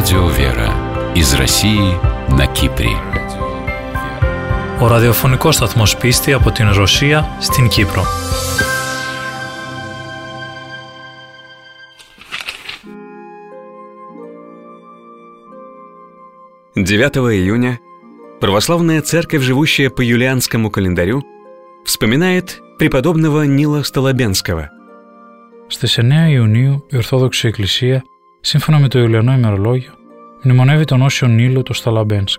Радио Вера из России на Κύπρη. Ο ραδιοφωνικός σταθμός Πίστη από την Ρωσία στην Κύπρο. «9 июня православная церковь, живущая по юлианскому календарю, вспоминает преподобного Нила Столобенского». Στις 9 Ιουνίου η Ορθόδοξη Εκκλησία, σύμφωνα με το Ιουλιανό ημερολόγιο, μνημονεύει τον Όσιο Νίλο του Στολαμπένσκ.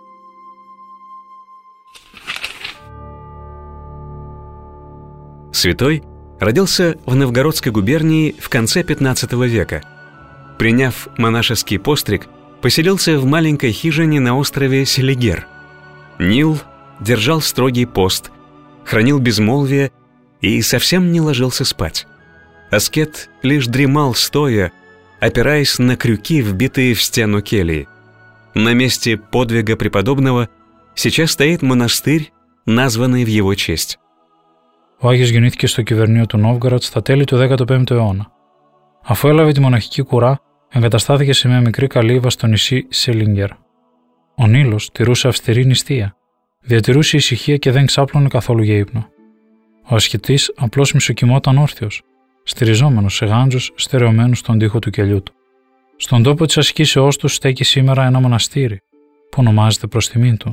Святой родился в Новгородской губернии в конце XV века. Приняв монашеский постриг, поселился в маленькой хижине на острове Селигер. Нил держал строгий пост, хранил безмолвие и совсем не ложился спать. Аскет лишь дремал стоя, опираясь на крюки, вбитые в стену кельи. На месте подвига преподобного сейчас стоит монастырь, названный в его честь. Ο Άγιος γεννήθηκε στο κυβερνείο του Νόβγκοροντ στα τέλη του 15ου αιώνα. Αφού έλαβε τη μοναχική κουρά, εγκαταστάθηκε σε μια μικρή καλύβα στο νησί Σελίνγκερ. Ο Νίλος τηρούσε αυστηρή νηστεία, διατηρούσε ησυχία και δεν ξάπλωνε καθόλου για ύπνο. Ο ασκητής απλώς μισοκοιμόταν όρθιος, στηριζόμενος σε γάντζους στερεωμένους στον τοίχο του κελιού του. Στον τόπο της ασκήσεώς του στέκει σήμερα ένα μοναστήρι, που ονομάζεται προς τιμήν του.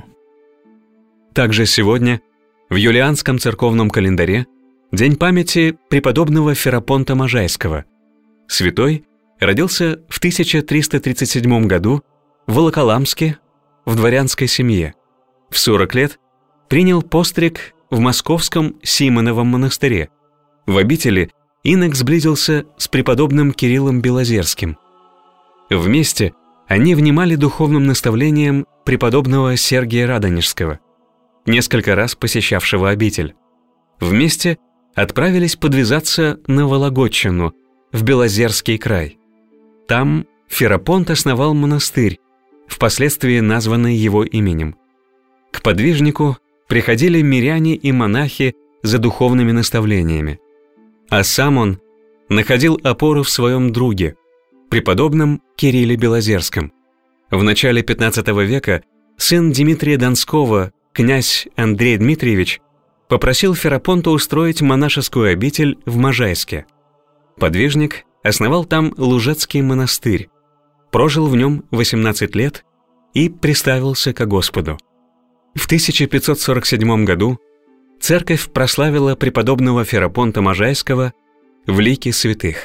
Также сегодня в юлианском церковном календаре день памяти преподобного Ферапонта Можайского. Святой родился в 1337 году в Волоколамске в дворянской семье. В 40 лет принял постриг в московском Симоновом монастыре. В обители инок сблизился с преподобным Кириллом Белозерским. Вместе они внимали духовным наставлениям преподобного Сергия Радонежского, несколько раз посещавшего обитель. Вместе отправились подвязаться на Вологодчину, в Белозерский край. Там Ферапонт основал монастырь, впоследствии названный его именем. К подвижнику приходили миряне и монахи за духовными наставлениями. А сам он находил опору в своем друге, преподобном Кирилле Белозерском. В начале XV века сын Дмитрия Донского, князь Андрей Дмитриевич, попросил Ферапонта устроить монашескую обитель в Можайске. Подвижник основал там Лужецкий монастырь, прожил в нем 18 лет и приставился ко Господу. В 1547 году церковь прославила преподобного Ферапонта Можайского в лике святых.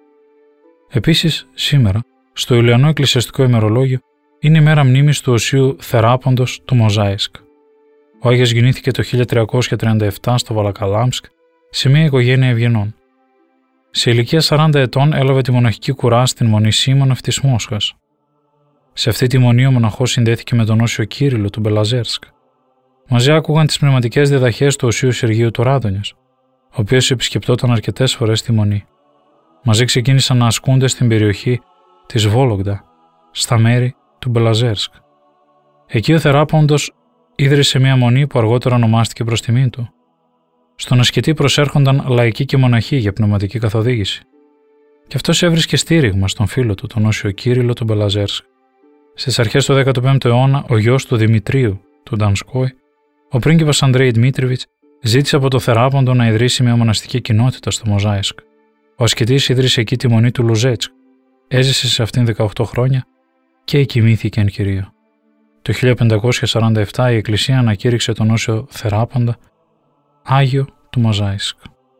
Επίσης, σήμερα, στο Ιουλιανό Εκκλησιαστικό ημερολόγιο, είναι η μέρα μνήμης του Οσίου Θεράποντος του Μοζάισκ. Ο Άγιος γεννήθηκε το 1337 στο Βολοκαλάμσκ σε μια οικογένεια ευγενών. Σε ηλικία 40 ετών έλαβε τη μοναχική κουρά στην μονή Σίμωνοφ της Μόσχας. Σε αυτή τη μονή ο μοναχός συνδέθηκε με τον Όσιο Κύριλλο του Μπελαζέρσκ. Μαζί άκουγαν τις πνευματικές διδαχές του Οσίου Σεργίου του Ράδονιας, ο οποίος επισκεπτόταν αρκετές φορές στη μονή. Μαζί ξεκίνησαν να ασκούνται στην περιοχή της Βόλογδα, στα μέρη του Μπελαζέρσκ. Εκεί ο Θεράποντος ίδρυσε μια μονή που αργότερα ονομάστηκε προς τιμήν του. Στον ασκητή προσέρχονταν λαϊκοί και μοναχοί για πνευματική καθοδήγηση. Και αυτός έβρισκε στήριγμα στον φίλο του, τον Όσιο Κύριλλο του Μπελαζέρσκ. Στις αρχές του 15ου αιώνα, ο γιος του Δημητρίου, του Ντανσκόη, ο πρίγκιπας Ανδρέη Δημήτριβιτς, ζήτησε από το Θεράποντο να ιδρύσει μια μοναστική κοινότητα στο Μοζάισκ. Ο ασκητής ίδρυσε εκεί τη μονή του Λουζέτσκ. Έζησε σε αυτήν 18 χρόνια και εκοιμήθηκε εν Κυρίω. Το 1547 η Εκκλησία ανακήρυξε τον Όσιο Θεράποντα Άγιο του Μοζάισκ.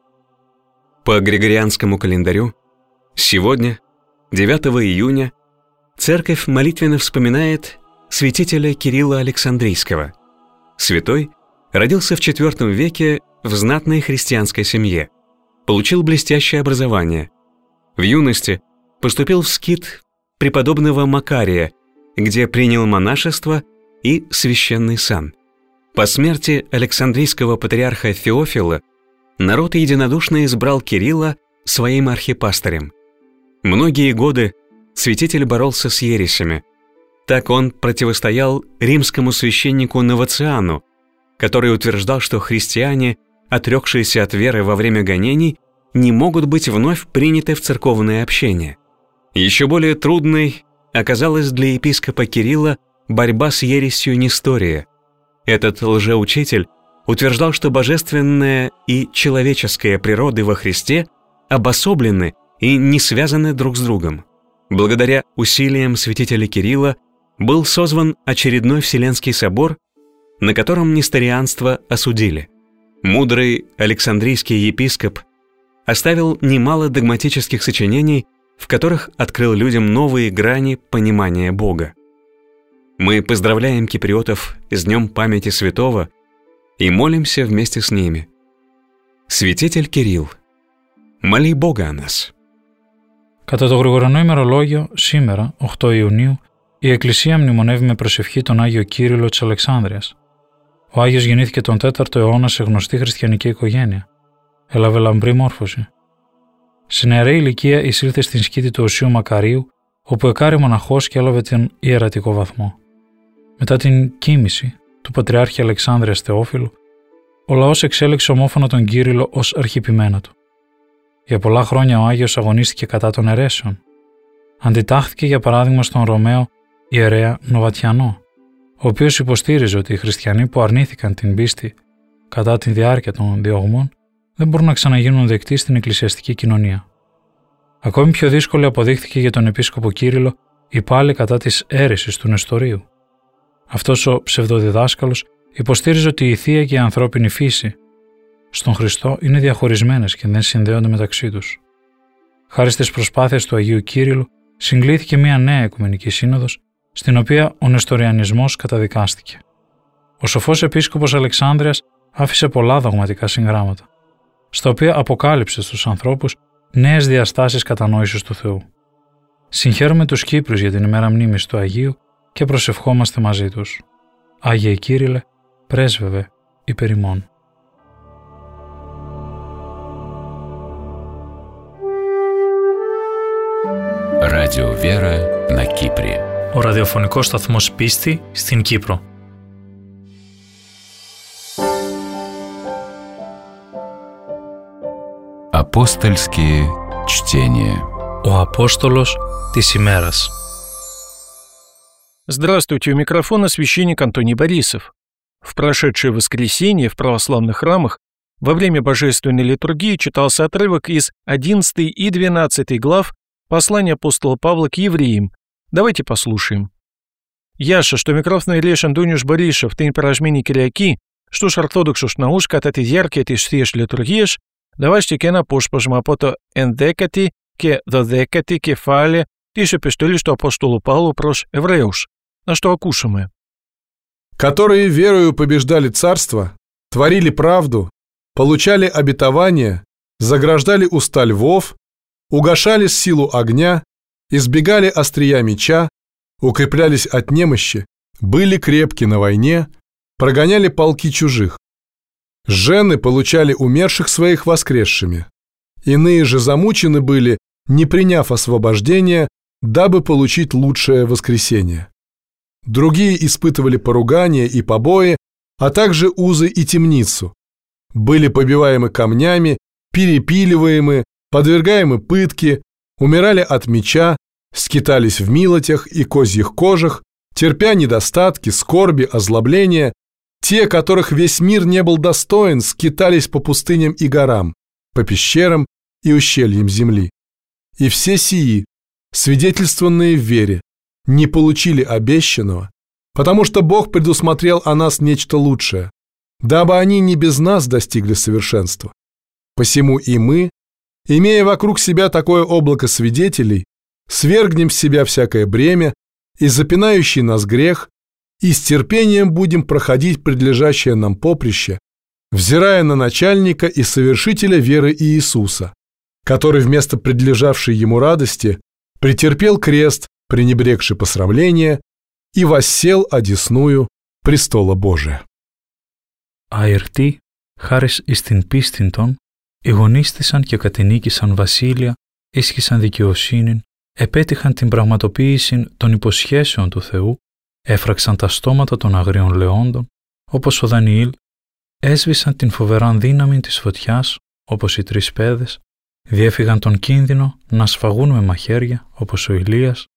По григорианскому календарю сегодня, 9 июня, церковь молитвенно вспоминает святителя Кирилла Александрийского. Святой родился в IV веке в знатной христианской семье, получил блестящее образование. В юности поступил в скит преподобного Макария, где принял монашество и священный сан. По смерти Александрийского патриарха Феофила народ единодушно избрал Кирилла своим архипастырем. Многие годы святитель боролся с ересями. Так он противостоял римскому священнику Новациану, который утверждал, что христиане, отрекшиеся от веры во время гонений, не могут быть вновь приняты в церковное общение. Еще более трудной оказалась для епископа Кирилла борьба с ересью Нестория. Этот лжеучитель утверждал, что божественная и человеческая природы во Христе обособлены и не связаны друг с другом. Благодаря усилиям святителя Кирилла был созван очередной Вселенский собор, на котором несторианство осудили. Мудрый Александрийский епископ оставил немало догматических сочинений, в которых открыл людям новые грани понимания Бога. Мы поздравляем киприотов с Днем памяти святого и молимся вместе с ними. Святитель Кирилл, моли Бога о нас. Κατά το Γρηγορανό ημερολόγιο, σήμερα, 8 Ιουνίου, η Εκκλησία μνημονεύει με προσευχή τον Άγιο Κύριλλο της Αλεξάνδρειας. Ο Άγιος γεννήθηκε τον 4ο αιώνα σε γνωστή χριστιανική οικογένεια. Έλαβε λαμπρή μόρφωση. Σε νεαρή ηλικία εισήλθε στην σκήτη του Οσίου Μακαρίου, όπου εκάρη μοναχός και έλαβε τον ιερατικό βαθμό. Μετά την κοίμηση του Πατριάρχη Αλεξάνδρειας Θεόφιλου, ο λαός εξέλεξε ομόφωνα τον Κύριλλο ως αρχιεπιμένα του. Για πολλά χρόνια ο Άγιος αγωνίστηκε κατά των αιρέσεων. Αντιτάχθηκε για παράδειγμα στον Ρωμαίο ιερέα Νοβατιανό, ο οποίος υποστήριζε ότι οι χριστιανοί που αρνήθηκαν την πίστη κατά τη διάρκεια των διωγμών δεν μπορούν να ξαναγίνουν δεκτοί στην εκκλησιαστική κοινωνία. Ακόμη πιο δύσκολη αποδείχθηκε για τον επίσκοπο Κύριλλο η πάλη κατά της αίρεσης του Νεστορίου. Αυτός ο ψευδοδιδάσκαλος υποστήριζε ότι η θεία και η ανθρώπινη φύση στον Χριστό είναι διαχωρισμένες και δεν συνδέονται μεταξύ τους. Χάρη στις προσπάθειες του Αγίου Κύριλλου συγκλήθηκε μια νέα Οικουμενική Σύνοδος, στην οποία ο Νεστοριανισμός καταδικάστηκε. Ο σοφός επίσκοπος Αλεξάνδρειας άφησε πολλά δογματικά συγγράμματα, στα οποία αποκάλυψε στους ανθρώπους νέες διαστάσεις κατανόησης του Θεού. Συγχαίρουμε τους Κύπριους για την ημέρα μνήμης του Αγίου και προσευχόμαστε μαζί τους. Άγιε Κύριλλε, πρέσβευε υπέρ ημών. Радио Вера на Кипре. Ο ραδιοφωνικός σταθμός Πίστη στην Κύπρο. Апостольские чтения. Ο Απόστολος της ημέρας. Здравствуйте, у микрофона священник Антоний Борисов. В прошедшее воскресенье в православных храмах во время божественной литургии читался отрывок из 11 и 12 глав послания апостола Павла к евреям. Давайте послушаем. Яша, что микрофон Илешан Дуняш Боришев, ты пражмени киряки, что ж ортодоксуш наушка от этой яркой ты стеш литургиеш, давайте кена пошпажма пото эндекати, ке додекати, кефале, тише пестули, что апостолу Павлу прош евреуш, на что окушаем. Которые верою побеждали царство, творили правду, получали обетование, заграждали уста львов, угашали силу огня, избегали острия меча, укреплялись от немощи, были крепки на войне, прогоняли полки чужих. Жены получали умерших своих воскресшими. Иные же замучены были, не приняв освобождения, дабы получить лучшее воскресение. Другие испытывали поругания и побои, а также узы и темницу. Были побиваемы камнями, перепиливаемы, подвергаемы пытке, умирали от меча, скитались в милотях и козьих кожах, терпя недостатки, скорби, озлобления. Те, которых весь мир не был достоин, скитались по пустыням и горам, по пещерам и ущельям земли. И все сии, свидетельствованные в вере, не получили обещанного, потому что Бог предусмотрел о нас нечто лучшее, дабы они не без нас достигли совершенства. Посему и мы, имея вокруг себя такое облако свидетелей, свергнем с себя всякое бремя и запинающий нас грех, и с терпением будем проходить предлежащее нам поприще, взирая на начальника и совершителя веры Иисуса, который вместо предлежавшей ему радости претерпел крест, пренебрегший посрамление, и воссел одесную престола Божия. Αερτοί, χάρις εις την πίστην των, εγωνίστησαν και κατενίκησαν βασίλεια, ίσχυσαν δικαιοσύνην, επέτυχαν την πραγματοποίηση των υποσχέσεων του Θεού, έφραξαν τα στόματα των αγρίων λεόντων, όπως ο Δανιήλ, έσβησαν την φοβεράν δύναμη της φωτιάς, όπως οι τρεις πέδες, διέφυγαν τον κίνδυνο να σφαγούν με μαχαίρια, όπως ο Ηλίας,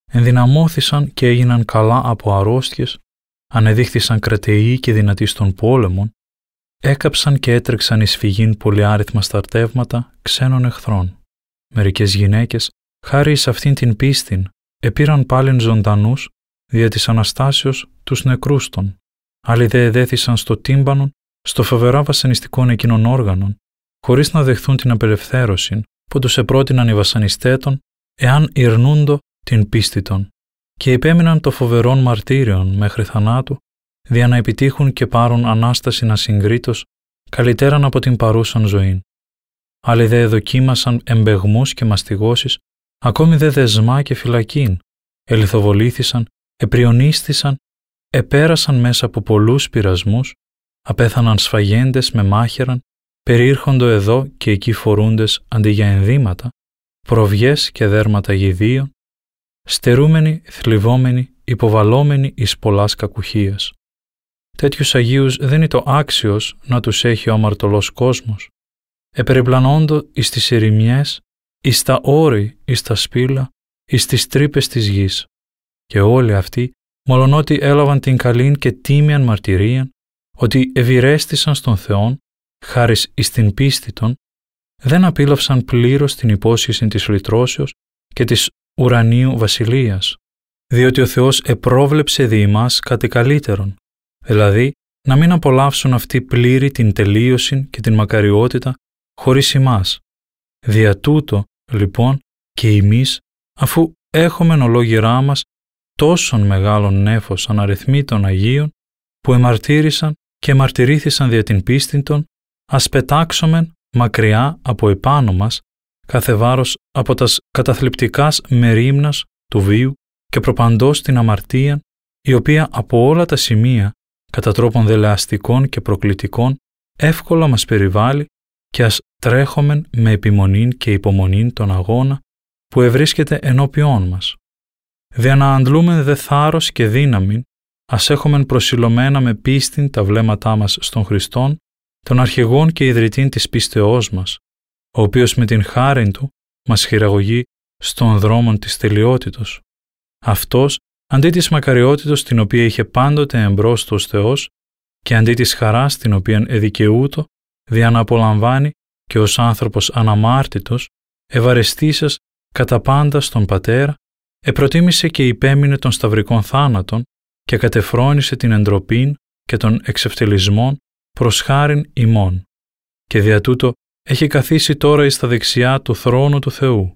ενδυναμώθησαν και έγιναν καλά από αρρώστιες, ανεδείχθησαν κρατεοί και δυνατοί στον πόλεμον, έκαψαν και έτρεξαν εις φυγήν πολυάριθμα στρατεύματα ξένων εχθρών. Μερικές γυναίκες, χάρη εις αυτήν την πίστην, επήραν πάλιν ζωντανούς δια της Αναστάσεως τους νεκρούς των. Άλλοι δε εδέθησαν στο τύμπανον, στο φοβερά βασανιστικών εκείνων όργανων, χωρίς να δεχθούν την απελευθέρωση που τους επρότειναν οι βασανιστέτων, εάν ηρνούντο την πίστη των, και υπέμειναν το φοβερών μαρτύριων μέχρι θανάτου, δια να επιτύχουν και πάρουν Ανάστασιν ασυγκρίτως, καλύτεραν από την παρούσαν ζωήν. Άλλοι δε δοκίμασαν εμπεγμούς και μαστιγώσεις, ακόμη δε δεσμά και φυλακήν, ελιθοβολήθησαν, επριονίστησαν, επέρασαν μέσα από πολλούς πειρασμούς, απέθαναν σφαγέντες με μάχαιραν, περιήρχοντο εδώ και εκεί φορούντες αντί για ενδύματα, προβιές και δέρματα γηδίων, στερούμενοι, θλιβόμενοι, υποβαλόμενοι εις πολλάς κακουχίας. Τέτοιους Αγίους δεν είναι το άξιος να τους έχει ο αμαρτωλός κόσμος. Επεριπλανώντο εις τις ερημιές, εις τα όρη, εις τα σπήλα, εις τις τρύπες της γης. Και όλοι αυτοί, μολονότι έλαβαν την καλήν και τίμιαν μαρτυρίαν, ότι ευηρέστησαν στον Θεόν, χάρις εις την πίστη των, δεν απίλαυσαν πλήρως την υπόσχεση της λυτρώσεως και της ουρανίου βασιλείας, διότι ο Θεός επρόβλεψε δι' ημάς κάτι καλύτερον, δηλαδή να μην απολαύσουν αυτοί πλήρη την τελείωση και την μακαριότητα χωρίς ημάς. Δια τούτο, λοιπόν, και εμείς, αφού έχομεν ολόγυρά μας τόσον μεγάλον νέφος αναριθμήτων Αγίων, που εμαρτύρησαν και εμαρτυρήθησαν δια την πίστην των, ας πετάξομεν μακριά από επάνω μας κάθε βάρος από τας καταθλιπτικάς μερίμνας του βίου και προπαντός την αμαρτία, η οποία από όλα τα σημεία, κατά τρόπον δελεαστικών και προκλητικών, εύκολα μας περιβάλλει, και ας τρέχομεν με επιμονήν και υπομονήν τον αγώνα που ευρίσκεται ενώπιόν μας. Δια να αντλούμεν δε θάρρος και δύναμη, ας έχομεν προσιλωμένα με πίστην τα βλέμματά μας στον Χριστόν, τον αρχηγόν και ιδρυτήν της πίστεώς μας, ο οποίος με την χάριν του μας χειραγωγεί στον δρόμον της τελειότητος. Αυτός, αντί της μακαριότητος την οποία είχε πάντοτε εμπρόστος Θεός και αντί της χαράς την οποία εδικαιούτο, δια να απολαμβάνει και ως άνθρωπος αναμάρτητος, ευαρεστήσας κατά πάντα στον Πατέρα, επροτίμησε και υπέμεινε των σταυρικών θάνατων και κατεφρόνησε την εντροπήν και των εξευτελισμών προς χάριν ημών, και δια τούτο έχει καθίσει τώρα εις τα δεξιά του θρόνου του Θεού.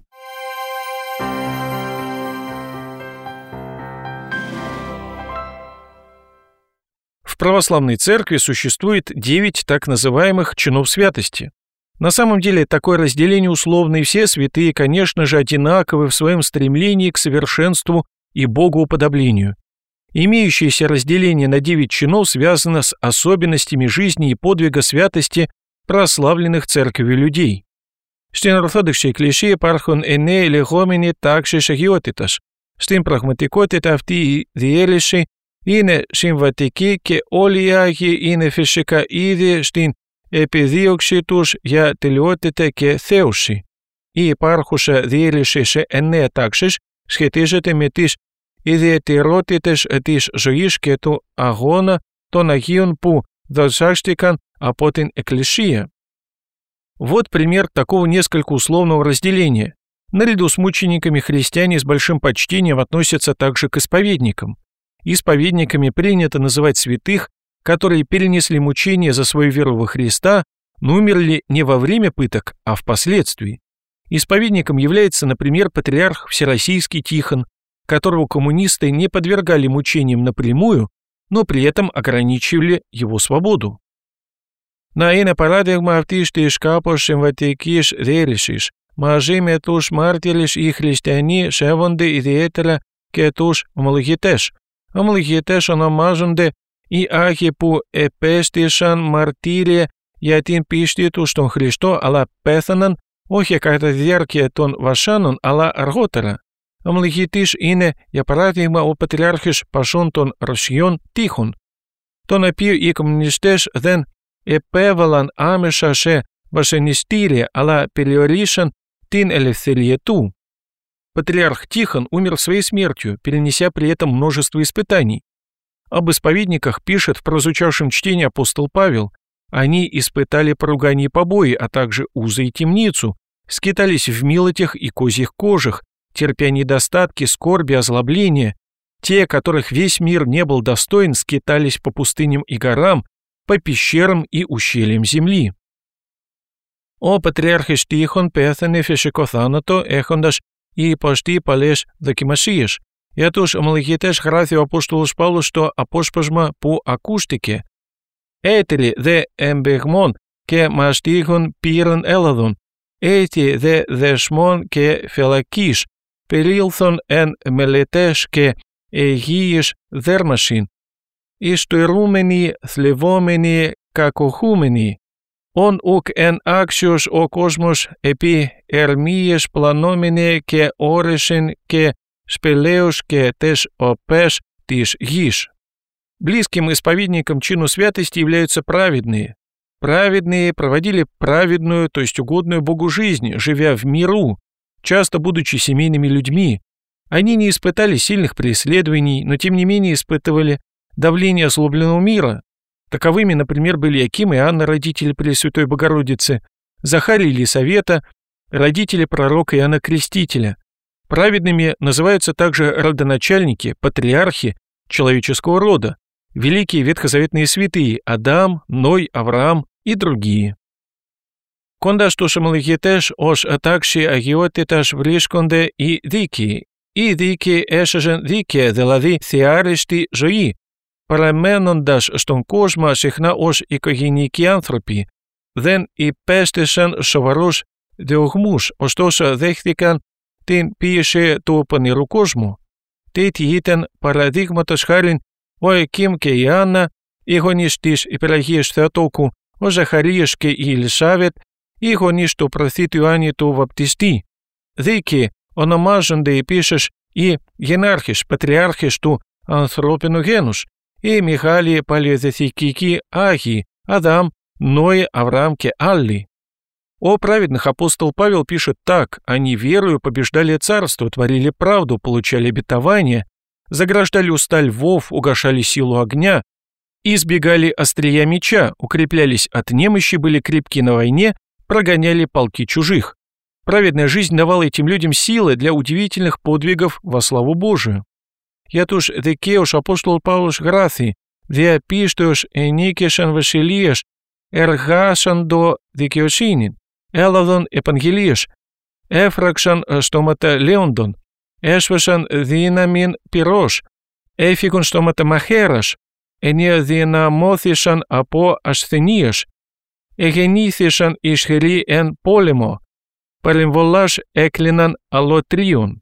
В православной церкви существует 9 так называемых чинов святости. На самом деле такое разделение условно, и все святые, конечно же, одинаковы в своем стремлении к совершенству и богоуподоблению. Имеющееся разделение на 9 чинов связано с особенностями жизни и подвига святости прославленных церковью людей. Στην Ορθόδοξη Εκκλησία υπάρχουν 9 λεγόμενοι τάξεις αγιότητας. Στην πραγματικότητα αυτή η διέλυση είναι συμβατική και όλοι οι Άγιοι είναι φυσικά ήδη στην επιδίωξη τους για τελειότητα και θέωση. Η υπάρχουσα διέλυση σε 9 τάξεις σχετίζεται με τις ιδιαιτερότητες της ζωής και του αγώνα των Αγίων που δοξάστηκαν από την Εκκλησία. Вот пример такого несколько условного разделения. Наряду с мучениками христиане с большим почтением относятся также к исповедникам. Исповедниками принято называть святых, которые перенесли мучения за свою веру во Христа, но умерли не во время пыток, а впоследствии. Исповедником является, например, патриарх Всероссийский Тихон, которого коммунисты не подвергали мучениям напрямую, но при этом ограничивали его свободу. Να είναι παράδειγμα αυτής της κάπως συμβατικής διέλυσης. Μαζί με τους μάρτυρες οι χριστιανοί σέβονται ιδιαίτερα και τους ομολογητές. Ομολογητές ονομάζονται οι Άγιοι που επέστησαν μαρτύρια για την πίστη τους στον Χριστό, αλλά πέθαναν όχι κατά τη διάρκεια των βασάνων, αλλά αργότερα. Ομολογητής είναι, για παράδειγμα, ο Πατριάρχης Πασών των Ρωσιών Τίχων, τον οποίο οι κομμουνιστές δεν επέβαλαν άμεσα σε βασανιστήρια, αλλά περιορίσαν την ελευθερία του. Патриарх Тихон умер своей смертью, перенеся при этом множество испытаний. Об исповедниках пишет в прозвучавшем чтении апостол Павел: «Они испытали поругание и побои, а также узы и темницу, скитались в милотях и козьих кожах, терпя недостатки, скорби, озлобления. Те, которых весь мир не был достоин, скитались по пустыням и горам, по пещерам и ущельям земли». Ο Πατριάρχης Τίχων πέθανε φυσικό θάνατο έχοντας υποστεί πολλές δοκιμασίες. Για τους ομολογητές γράφει ο Απόστολος Παύλος στο απόσπασμα που ακούστηκε: «Έτεροι δε εμπεγμών και μαστίγων πήραν έλαδον, έτι δε δεσμών και φυλακής, περίλθον εν μελετές και αιγείες δέρμασιν, ιστορούμενοι, θλιβόμενοι, κακοχούμενοι, ον ουκ εν άξιος ο κόσμος επί ερμίες πλανόμενοι και όρεσιν και спелеус και тес опес тис гиш». Близким исповедникам чину святости являются праведные. Праведные проводили праведную, то есть угодную Богу жизнь, живя в миру, часто будучи семейными людьми. Они не испытали сильных преследований, но тем не менее испытывали давление озлобленного мира. Таковыми, например, были Иаким и Анна, родители Пресвятой Богородицы, Захарий и Елисавета, родители пророка Иоанна Крестителя. Праведными называются также родоначальники, патриархи человеческого рода, великие ветхозаветные святые Адам, Ной, Авраам и другие. Κοντάς τους ομολογητές ως ατάξιοι αγιότητας βρίσκονται οι δίκαιοι. Οι δίκαιοι έσωζαν δίκαια, δηλαδή θεάριστη ζωή, παραμένοντας στον κόσμο συχνά ως οικογενειακοί άνθρωποι. Δεν υπέστησαν σοβαρούς διωγμούς, ωστόσο δέχθηκαν την πίεση του πονηρού κόσμου. Τέτοιοι ήταν παραδείγματος χάριν ο Ιακίμ και η Άννα, οι γονείς της Υπεραγίας Θεοτόκου, ο Ζαχαρίας και η Ελισάβετ, οι γονείς του προφήτου Ιωάννη του Βαπτιστή. Δίκαιοι ονομάζονται επίσης οι γενάρχες, πατριάρχες του ανθρώπινου γένους, οι μεγάλοι παλαιοδιαθηκικοί Άγιοι, Адам, Ной, Авраам και άλλοι. О праведных апостол Павел пишет так: «Они верою побеждали царство, творили правду, получали обетование, заграждали уста львов, угашали силу огня, избегали острия меча, укреплялись от немощи, были крепки на войне, прогоняли полки чужих». Праведная жизнь давала этим людям силы для удивительных подвигов во славу Божию. Για τους δικαίους Απόστολος Παύλος γράφει: «Διαπίστως ενίκησαν βασιλείες, εργάσαντο δικαιοσύνην, έλαβαν επαγγελίες, έφραξαν στόματα λέοντων, έσβεσαν δύναμην πυρός, έφυγαν στόματα μαχαίρας, ενδυναμώθησαν από ασθενείες, εγεννήθησαν ισχυροί εν πόλεμο, παρεμβολάς έκλειναν αλωτρίων».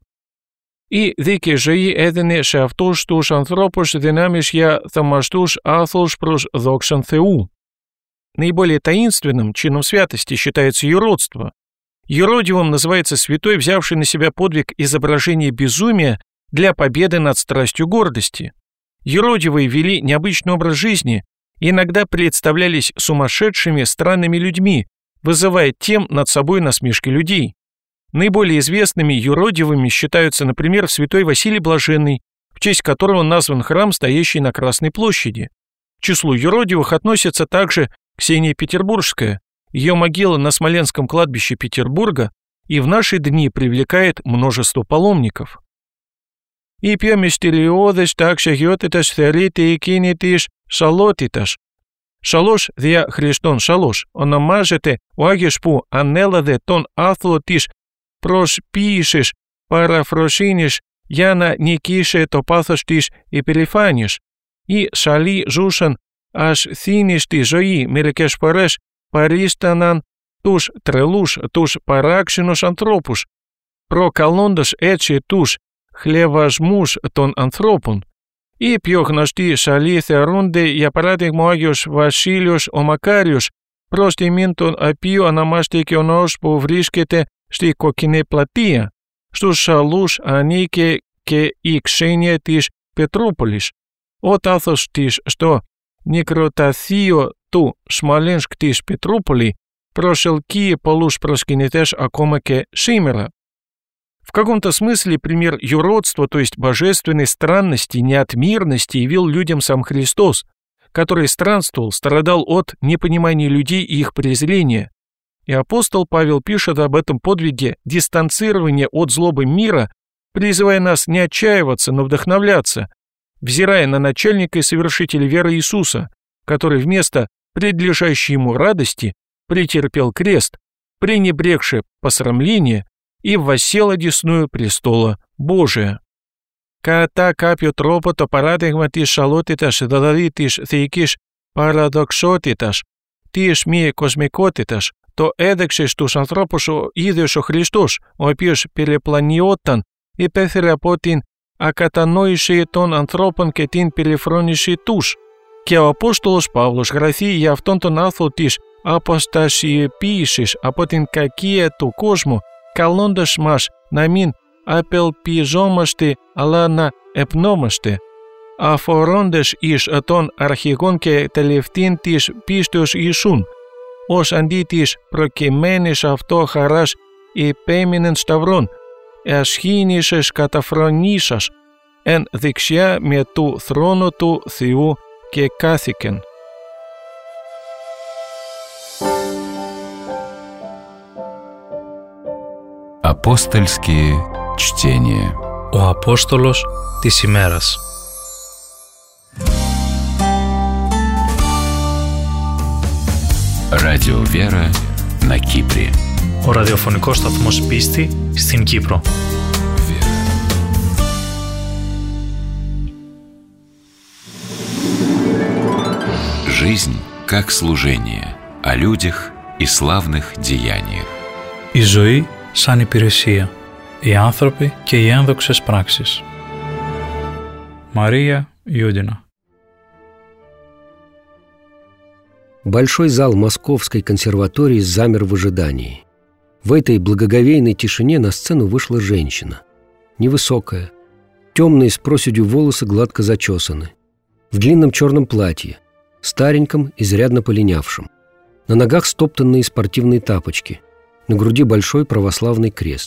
Η δίκαιη ζωή έδινε σε αυτούς τους ανθρώπους δυνάμεις για θαυμαστούς άθλους προς δόξαν Θεού. Наиболее таинственным чином святости считается юродство. Юродивым называется святой, взявший на себя подвиг изображения безумия для победы над страстью гордости. Юродивые вели необычный образ жизни и иногда представлялись сумасшедшими, странными людьми, вызывая тем над собой насмешки людей. Наиболее известными юродивыми считаются, например, святой Василий Блаженный, в честь которого назван храм, стоящий на Красной площади. К числу юродивых относятся также Ксения Петербургская. Ее могила на Смоленском кладбище Петербурга и в наши дни привлекает множество паломников. «Η πιο μυστηριώδης τάξη αγιότητας θεωρείται εκείνη της σαλότητας. Σαλός δια Χριστόν σαλός ονομάζεται ο Άγιος που ανέλαβε τον άθλο της προσποίησης παραφροσύνης για να νικήσει το πάθος της υπερηφάνειας. Οι σαλοί ζούσαν ασθήνιστη ζωή, μερικές φορές παρίσταναν τους τρελούς, τους παράξενους ανθρώπους, προκαλώντας έτσι τους χλευασμούς των ανθρώπων. Οι πιο γνωστοί σαλοί θεωρούνται, για παράδειγμα, ο Άγιος Βασίλειος ο Μακάριος, προς τιμήν τον οποίο ονομάστηκε ο ναός που βρίσκεται στη Κοκκινή Πλατεία. Στους σαλούς ανήκε και η Ξένια της Πετρούπολης. Ο τάφος της στο νεκροταφείο του Σμολένσκ της Πετρούπολη προσελκύει πολλούς προσκυνητές ακόμα και σήμερα. В каком-то смысле пример юродства, то есть божественной странности, неотмирности, явил людям сам Христос, который странствовал, страдал от непонимания людей и их презрения. И апостол Павел пишет об этом подвиге дистанцирования от злобы мира, призывая нас не отчаиваться, но вдохновляться, взирая на начальника и совершителя веры Иисуса, который вместо предлежащей ему радости претерпел крест, пренебрегши посрамление, и воссел одесную престола Божия. Κατά κάποιο τρόπο το παράδειγμα της σαλότητας, δηλαδή της θεϊκής παραδοξότητας, της μη κοσμικότητας, το έδειξε στους ανθρώπους ο ίδιος ο Χριστός, ο οποίος περιπλανιόταν, υπέφερε από την ακατανόηση των ανθρώπων και την περιφρόνηση τους. Και ο Απόστολος Παύλος γραφεί για αυτόν τον άθλο της αποστασιοποίησης από την κακία του κόσμου, καλώντας μας να μην απελπιζόμαστε αλλά να επνόμαστε, αφορώντας εις των αρχηγών και τελευταίων της πίστεως Ιησούν, ως αντί της προκειμένης αυτό χαράς υπέμεινεν σταυρών, ασχήνησες καταφρονήσας, εν δεξιά με του θρόνου του Θεού και κάθηκεν. Апостольские чтения. Ο Απόστολος της ημέρας. Радио Вера на Кипре. Ο ραδιοφωνικός σταθμός Πίστη στην Κύπρο. Жизнь как служение, о людях и славных деяниях. Η ζωή σαν υπηρεσία, οι άνθρωποι και οι ένδοξες πράξεις. Мария Юдина. Большой зал Московской консерватории замер в ожидании. В этой благоговейной тишине на сцену вышла женщина. Невысокая, темные с проседью волосы гладко зачесаны, в длинном черном платье, стареньком, изрядно полинявшем. На ногах стоптанные спортивные тапочки, на груди большой православный крест.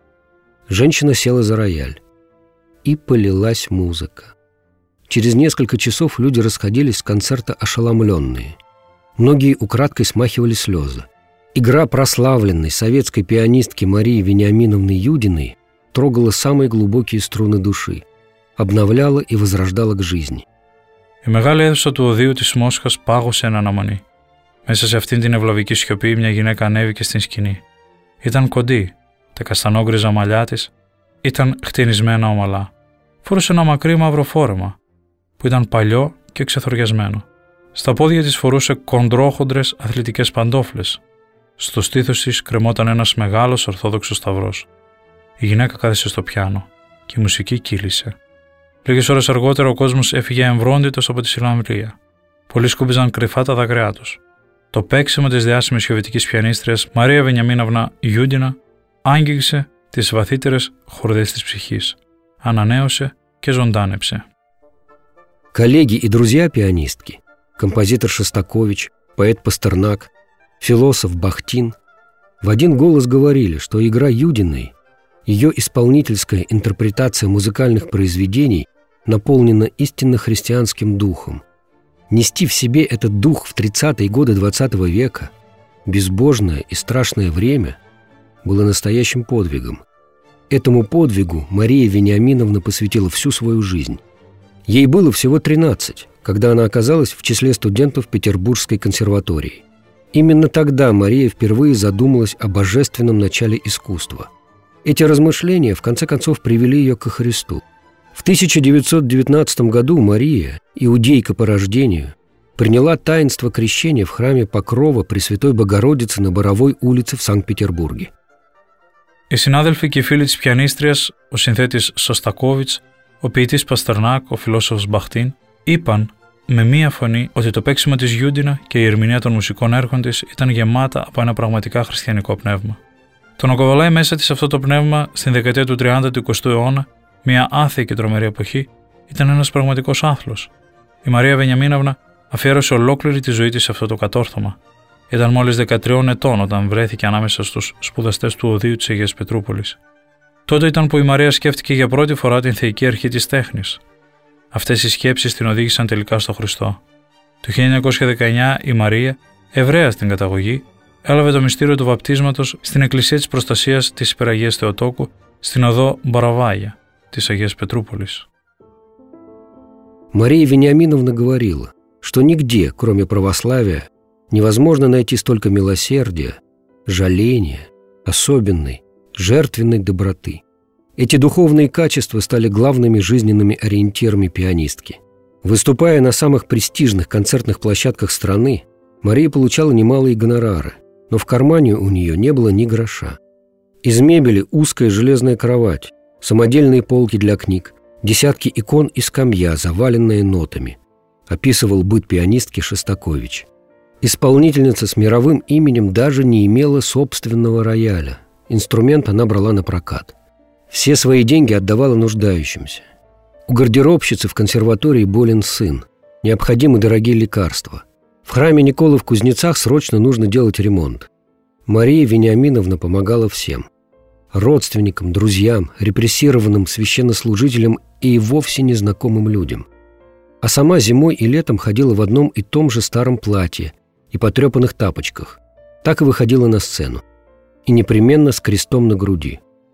Женщина села за рояль. И полилась музыка. Через несколько часов люди расходились с концерта ошеломленные. Многие украдкой смахивали слезы. Игра прославленной советской пианистки Марии Вениаминовны Юдиной τρόγала самые глубокие στруны души, обновляла и возрождала к жизни. Η μεγάλη αίθουσα του οδείου της Μόσχας πάγωσε εν αναμονή. Μέσα σε αυτήν την ευλαβική σιωπή μια γυναίκα ανέβηκε στην σκηνή. Ήταν κοντή, τα καστανόγκριζα μαλλιά της ήταν χτενισμένα ομαλά. Φορούσε ένα μακρύ μαύρο φόρεμα που ήταν παλιό και ξεθοριασμένο. Στα πόδια της φορούσε κοντρόχοντρες αθλητικές παντόφλες. Στο στήθος της κρεμόταν ένας μεγάλος ορθόδοξος σταυρός. Η γυναίκα κάθισε στο πιάνο και η μουσική κύλησε. Λίγες ώρες αργότερα ο κόσμος έφυγε εμβρόντιτος από τη συναυλία. Πολλοί σκούμπιζαν κρυφά τα δάκρυά τους. Το παίξιμο της διάσημης σοβιετικής πιανίστριας Μαρία Βενιαμίνοβνα Ιούντινα άγγιξε τις βαθύτερες χορδές της ψυχής. Ανανέωσε και ζωντάνεψε. Коллеги и друзья пианистки, композитор Шостакович, поэт Пастернак, философ Бахтин в один голос говорили, что игра Юдиной, ее исполнительская интерпретация музыкальных произведений наполнена истинно христианским духом. Нести в себе этот дух в 30-е годы XX века, безбожное и страшное время, было настоящим подвигом. Этому подвигу Мария Вениаминовна посвятила всю свою жизнь. Ей было всего 13, когда она оказалась в числе студентов Петербургской консерватории. Именно тогда Мария впервые задумалась о божественном начале искусства. Эти размышления в конце концов привели ее ко Христу. В 1919 году Мария, иудейка по рождению, приняла таинство крещения в храме Покрова Пресвятой Богородицы на Боровой улице в Санкт-Петербурге. Οι συνάδελφοι και οι φίλοι της πιανίστριας, ο συνθέτης Σωστακόβιτς, ο ποιητής Παστερνάκ, ο φιλόσοφος Μπαχτίν, είπαν με μία φωνή ότι το παίξιμο της Γιούντινα και η ερμηνεία των μουσικών έργων της ήταν γεμάτα από ένα πραγματικά χριστιανικό πνεύμα. Το να κοβαλάει μέσα της αυτό το πνεύμα στην δεκαετία του 30 του 20ου αιώνα, μια άθεη και τρομερή εποχή, ήταν ένας πραγματικός άθλος. Η Μαρία Βενιαμίνοβνα αφιέρωσε ολόκληρη τη ζωή της σε αυτό το κατόρθωμα. Ήταν μόλις 13 ετών όταν βρέθηκε ανάμεσα στους σπουδαστές του οδείου της Αγίας Πετρούπολης. Τότε ήταν που η Μαρία σκέφτηκε για πρώτη φορά την θεϊκή αρχή της τέχνης. Αυτές οι σκέψεις την οδήγησαν τελικά στο Χριστό. Το 1919 η Μαρία, Εβραία στην καταγωγή, έλαβε το μυστήριο του βαπτίσματος στην Εκκλησία της Προστασίας της Υπεραγίας Θεοτόκου στην οδό Боровая της Αγίας Πετρούπολης. Мария Вениаминовна говорила, что нигде, кроме православия, невозможно найти столько милосердия, жаления, особенной, жертвенной доброты. Эти духовные качества стали главными жизненными ориентирами пианистки. Выступая на самых престижных концертных площадках страны, Мария получала немалые гонорары, но в кармане у нее не было ни гроша. Из мебели узкая железная кровать, самодельные полки для книг, десятки икон и скамья, заваленные нотами, описывал быт пианистки Шостакович. Исполнительница с мировым именем даже не имела собственного рояля. Инструмент она брала на прокат. Все свои деньги отдавала нуждающимся. У гардеробщицы в консерватории болен сын. Необходимы дорогие лекарства. В храме Николы в Кузнецах срочно нужно делать ремонт. Мария Вениаминовна помогала всем. Родственникам, друзьям, репрессированным священнослужителям и вовсе незнакомым людям. А сама зимой и летом ходила в одном и том же старом платье и потрепанных тапочках. Так и выходила на сцену. И непременно с крестом на груди.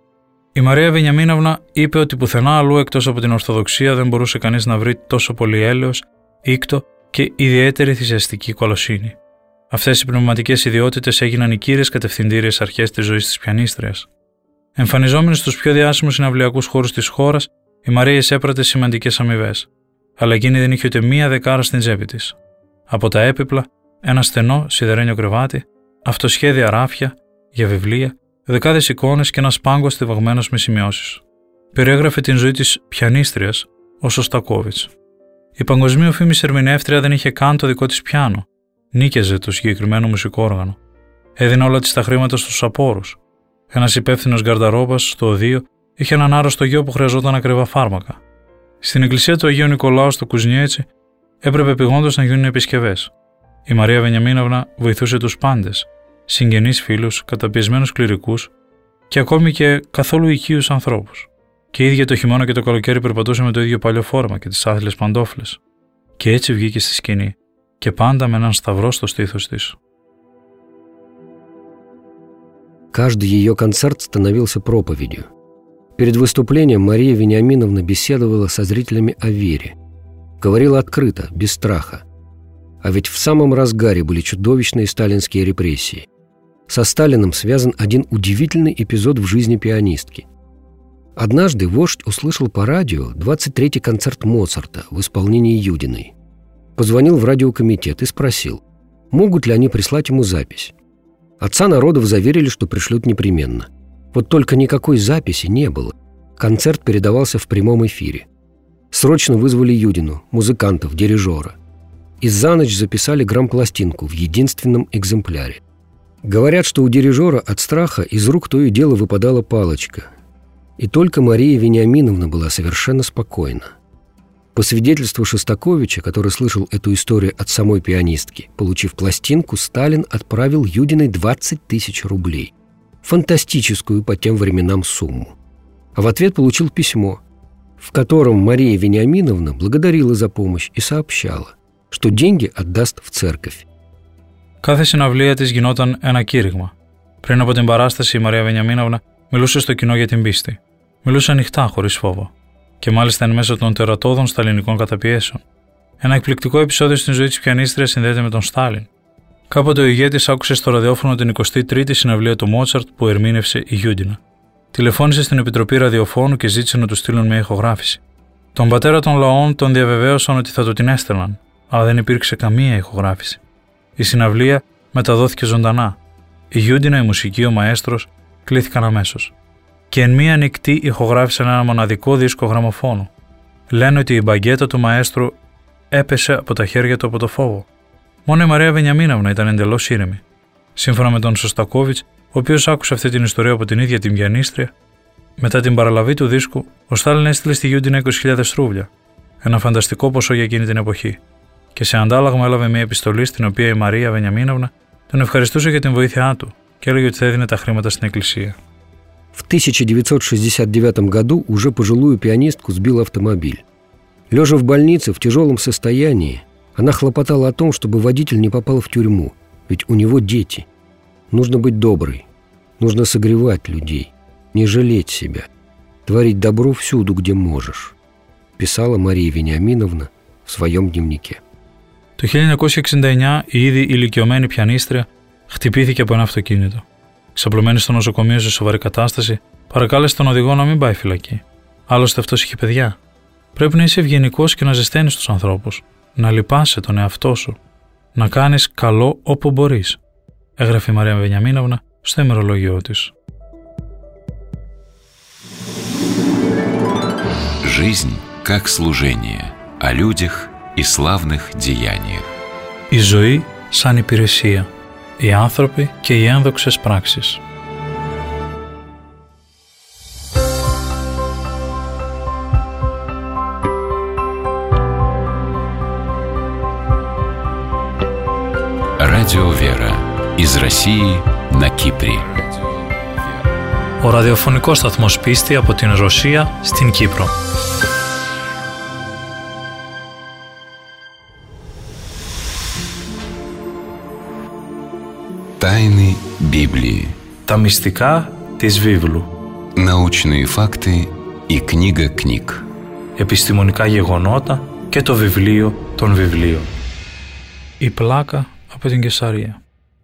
Η Μαρία Βενιαμίνοβνα είπε ότι πουθενά αλλού εκτός από την Ορθοδοξία δεν μπορούσε κανείς να βρει τόσο πολύ έλεος, ήκτο και ιδιαίτερη θυσιαστική κολοσύνη. Αυτές οι πνευματικές ιδιότητες έγιναν οι κύριες κατευθυντήριες αρχές της ζωής της πιανίστριας. Εμφανιζόμενη στους πιο διάσημους συναυλιακούς χώρους της χώρας, η Μαρία εισέπρατε σημαντικές αμοιβές. Αλλά εκείνη δεν είχε ούτε μία δεκάρα στην τσέπη της. Από τα έπιπλα, ένα στενό σιδερένιο κρεβάτι, αυτοσχέδια ράφια για βιβλία, δεκάδες εικόνες και ένας πάγκος στιβαγμένος με σημειώσεις. Περιέγραφε την ζωή της πιανίστριας ο Σωστακόβιτς. Η παγκοσμίου φήμης ερμηνεύτρια δεν είχε καν το δικό της πιάνο. Νίκαιζε το συγκεκριμένο μουσικό όργανο. Έδινε όλα της τα χρήματα στους απόρους. Ένας υπεύθυνος γκαρνταρόμπας στο οδείο είχε έναν άρρωστο γιο που χρειαζόταν ακριβά φάρμακα. Στην εκκλησία του Αγίου Νικολάου στο Κουζνιέτσι έπρεπε επειγόντως να γίνουν επισκευές. Η Μαρία Βενιαμίνοβνα βοηθούσε τους πάντες, συγγενείς φίλους, καταπιεσμένους κληρικούς και ακόμη και καθόλου οικείους ανθρώπους. Και η ίδια το χειμώνα και το καλοκαίρι περπατούσε με το ίδιο παλιό φόρμα και τις άθλιες παντόφλες. Και έτσι βγήκε στη σκηνή, και πάντα με έναν σταυρό στο στήθος της. Каждый ее концерт становился проповедью. Перед выступлением Мария Вениаминовна беседовала со зрителями о вере. Говорила открыто, без страха. А ведь в самом разгаре были чудовищные сталинские репрессии. Со Сталиным связан один удивительный эпизод в жизни пианистки. Однажды вождь услышал по радио 23-й концерт Моцарта в исполнении Юдиной. Позвонил в радиокомитет и спросил, могут ли они прислать ему запись. Отца народов заверили, что пришлют непременно. Вот только никакой записи не было. Концерт передавался в прямом эфире. Срочно вызвали Юдину, музыкантов, дирижера. И за ночь записали грампластинку в единственном экземпляре. Говорят, что у дирижера от страха из рук то и дело выпадала палочка. И только Мария Вениаминовна была совершенно спокойна. По свидетельству Шостаковича, который слышал эту историю от самой пианистки, получив пластинку, Сталин отправил Юдиной 20 тысяч рублей. Фантастическую по тем временам сумму. А в ответ получил письмо, в котором Мария Вениаминовна благодарила за помощь и сообщала, что деньги отдаст в церковь. Κάθε συναυλία της γινόταν ένα κήρυγμα. Πριν από την παράσταση, η Μαρία Βενιαμίνοβνα μιλούσε στο κοινό για την πίστη. Μιλούσε ανοιχτά, χωρίς φόβο. Και μάλιστα εν μέσω των τερατώδων σταλινικών καταπιέσεων. Ένα εκπληκτικό επεισόδιο στην ζωή της πιανίστριας συνδέεται με τον Στάλιν. Κάποτε ο ηγέτης άκουσε στο ραδιόφωνο την 23η συναυλία του Μότσαρτ που ερμήνευσε η Γιούντινα. Τηλεφώνησε στην Επιτροπή Ραδιοφώνου και ζήτησε να του στείλουν μια ηχογράφηση. Τον πατέρα των λαών τον διαβεβαίωσαν ότι θα του την έστελναν, αλλά δεν υπήρξε καμία ηχογράφηση. Η συναυλία μεταδόθηκε ζωντανά. Η Γιούντινα, η μουσική, ο μαέστρος κλήθηκαν αμέσως. Και εν μία νυχτή ηχογράφησαν ένα μοναδικό δίσκο γραμμοφώνου. Λένε ότι η μπαγκέτα του μαέστρου έπεσε από τα χέρια του από το φόβο. Μόνο η Μαρία Βενιαμίνοβνα ήταν εντελώς ήρεμη. Σύμφωνα με τον Σωστακόβιτς, ο οποίος άκουσε αυτή την ιστορία από την ίδια την πιανίστρια, μετά την παραλαβή του δίσκου, ο Στάλιν έστειλε στη Γιούντινα 20.000 ρούβλια, ένα φανταστικό ποσό για εκείνη την εποχή, και σε αντάλλαγμα έλαβε μια επιστολή στην οποία η Μαρία Βενιαμίνοβνα τον ευχαριστούσε για την βοήθειά του και έλεγε ότι θα έδινε τα χρήματα στην εκκλησία. В 1969 году уже пожилую пианистку сбил автомобиль. Лежа в больнице в тяжелом состоянии, она хлопотала о том, чтобы водитель не попал в тюрьму, ведь у него дети. Нужно быть доброй, нужно согревать людей, не жалеть себя, творить добро всюду, где можешь, писала Мария Вениаминовна в своем дневнике. Το 1969 η ήδη ηλικιωμένη πιανίστρια χτυπήθηκε από ένα αυτοκίνητο. Ξαπλωμένη στο νοσοκομείο σε σοβαρή κατάσταση, παρακάλεσε τον οδηγό να μην πάει φυλακή. Άλλωστε αυτός είχε παιδιά. Πρέπει να είσαι ευγενικός και να ζεσταίνεις τους ανθρώπους, να λυπάσαι τον εαυτό σου, να κάνεις καλό όπου μπορείς, έγραφε η Μαρία Βενιαμίνοβνα στο ημερολόγιό της. Жизнь как служение, о людях и славных деяниях. Η ζωή σαν υπηρεσία, οι άνθρωποι και οι ένδοξες πράξεις. Радио «Вера» из России на Кипре. Ο ραδιοφωνικός σταθμός Πίστη από την Ρωσία στην Κύπρο. Тайны Библии. Τα μυστικά της βίβλου. Научные факты и книга книг. Επιστημονικά γεγονότα και το βιβλίο των βιβλίων. Η πλάκα από την Κεσαρία.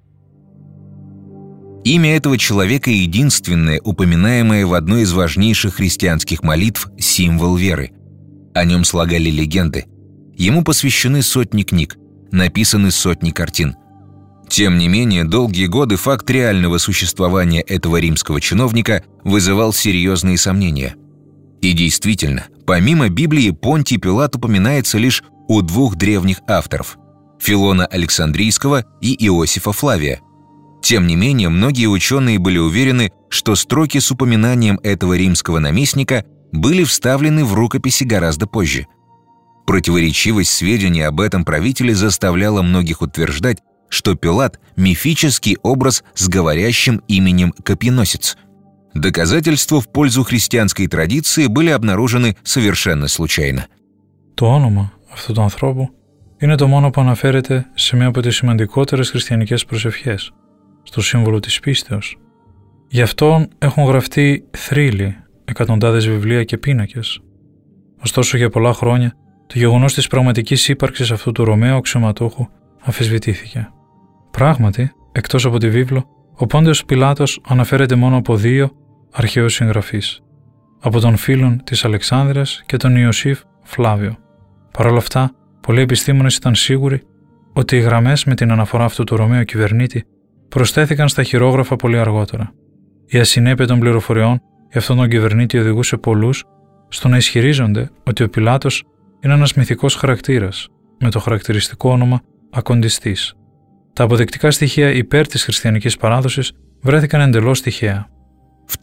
Имя этого человека единственное, упоминаемое в одной из важнейших христианских молитв «Символ веры». О нем слагали легенды. Ему посвящены сотни книг, написаны сотни картин. Тем не менее, долгие годы факт реального существования этого римского чиновника вызывал серьезные сомнения. И действительно, помимо Библии, Понтий Пилат упоминается лишь у двух древних авторов – Филона Александрийского и Иосифа Флавия. Тем не менее, многие ученые были уверены, что строки с упоминанием этого римского наместника были вставлены в рукописи гораздо позже. Противоречивость сведений об этом правителе заставляла многих утверждать, что Пилат – мифический образ с говорящим именем Копьеносец. Доказательства в пользу христианской традиции были обнаружены совершенно случайно. Το όνομα αυτού του ανθρώπου είναι το μόνο που αναφέρεται σε μία από τις σημαντικότερες χριστιανικές προσευχές, στο σύμβολο της πίστεως. Γι' αυτόν έχουν γραφτεί θρύλοι, εκατοντάδες βιβλία και πίνακες. Ωστόσο, για πολλά χρόνια, το γεγονός της πραγματικής ύπαρξης αυτού του Ρωμαίου αξιωματούχου αμφισβητήθηκε. Πράγματι, εκτός από τη βίβλο, ο Πόντιος Πιλάτος αναφέρεται μόνο από δύο αρχαίους συγγραφείς, από τον Φίλον της Αλεξάνδρειας και τον Ιωσήφ Φλάβιο. Παρ' όλα αυτά, πολλοί επιστήμονες ήταν σίγουροι ότι οι γραμμές με την αναφορά αυτού του Ρωμαίου κυβερνήτη προσθέθηκαν στα χειρόγραφα πολύ αργότερα. Η ασυνέπεια των πληροφοριών για αυτόν τον κυβερνήτη οδηγούσε πολλούς στο να ισχυρίζονται ότι ο Πιλάτος είναι ένας μυθικός χαρακτήρας με το χαρακτηριστικό όνομα Ακοντιστής. Τα αποδεικτικά στοιχεία υπέρ της χριστιανικής παράδοσης βρέθηκαν εντελώς τυχαία. В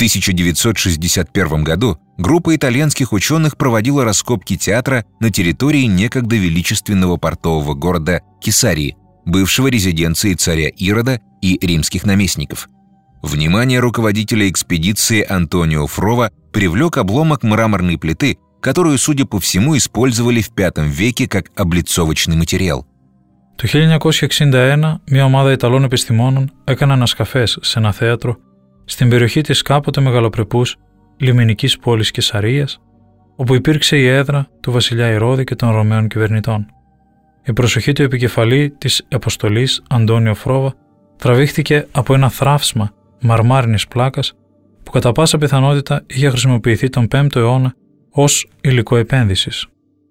1961 году группа итальянских ученых проводила раскопки театра на территории некогда величественного портового города Кесарии, бывшего резиденции царя Ирода и римских наместников. Внимание руководителя экспедиции Антонио Фрова привлек обломок мраморной плиты, которую, судя по всему, использовали в V веке как облицовочный материал. Το 1961, μια ομάδα Ιταλών επιστημόνων έκανε ανασκαφές σε ένα θέατρο στην περιοχή της κάποτε μεγαλοπρεπούς λιμενικής πόλης Κεσαρίας, όπου υπήρξε η έδρα του βασιλιά Ηρώδη και των Ρωμαίων κυβερνητών. Η προσοχή του επικεφαλή της αποστολής, Αντώνιο Φρόβα, τραβήχθηκε από ένα θράψμα μαρμάρινης πλάκας που κατά πάσα πιθανότητα είχε χρησιμοποιηθεί τον 5ο αιώνα ως υλικό επένδυσης.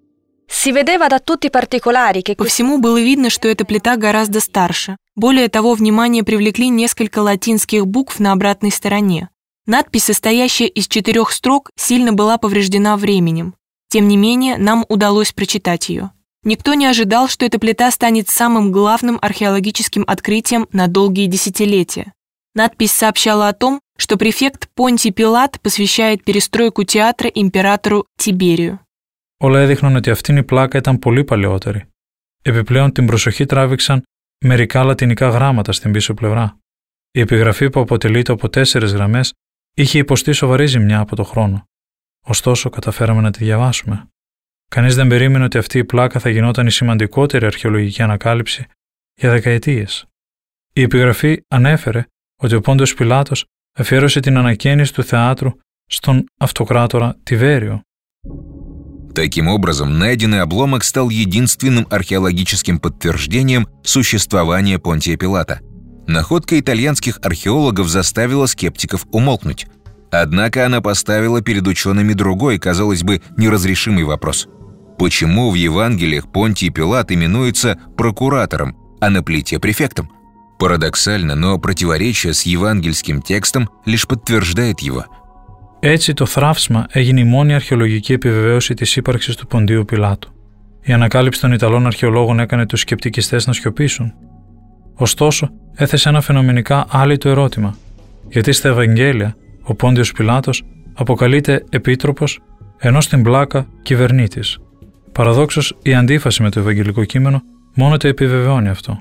По всему было видно, что эта плита гораздо старше. Более того, внимание привлекли несколько латинских букв на обратной стороне. Надпись, состоящая из 4 строк, сильно была повреждена временем. Тем не менее, нам удалось прочитать ее. Никто не ожидал, что эта плита станет самым главным археологическим открытием на долгие десятилетия. Надпись сообщала о том, что префект Понтий Пилат посвящает перестройку театра императору Тиберию. Όλα έδειχναν ότι αυτήν η πλάκα ήταν πολύ παλαιότερη. Επιπλέον την προσοχή τράβηξαν μερικά λατινικά γράμματα στην πίσω πλευρά. Η επιγραφή που αποτελείται από 4 γραμμές είχε υποστεί σοβαρή ζημιά από το χρόνο. Ωστόσο, καταφέραμε να τη διαβάσουμε. Κανείς δεν περίμενε ότι αυτή η πλάκα θα γινόταν η σημαντικότερη αρχαιολογική ανακάλυψη για δεκαετίες. Η επιγραφή ανέφερε ότι ο Πόντιος Πιλάτος αφιέρωσε την ανακαίνιση του θεάτρου στον αυτοκράτορα Тиверию. Таким образом, найденный обломок стал единственным археологическим подтверждением существования Понтия Пилата. Находка итальянских археологов заставила скептиков умолкнуть. Однако она поставила перед учеными другой, казалось бы, неразрешимый вопрос. Почему в Евангелиях Понтий Пилат именуется прокуратором, а на плите префектом? Парадоксально, но противоречие с евангельским текстом лишь подтверждает его. Έτσι, το θράψμα έγινε η μόνη αρχαιολογική επιβεβαίωση της ύπαρξης του Ποντίου Πιλάτου. Η ανακάλυψη των Ιταλών αρχαιολόγων έκανε τους σκεπτικιστές να σιωπήσουν. Ωστόσο, έθεσε ένα φαινομενικά άλυτο ερώτημα. Γιατί στα Ευαγγέλια ο Πόντιος Πιλάτος αποκαλείται επίτροπος, ενώ στην πλάκα κυβερνήτης. Παραδόξως, η αντίφαση με το ευαγγελικό κείμενο μόνο το επιβεβαιώνει αυτό.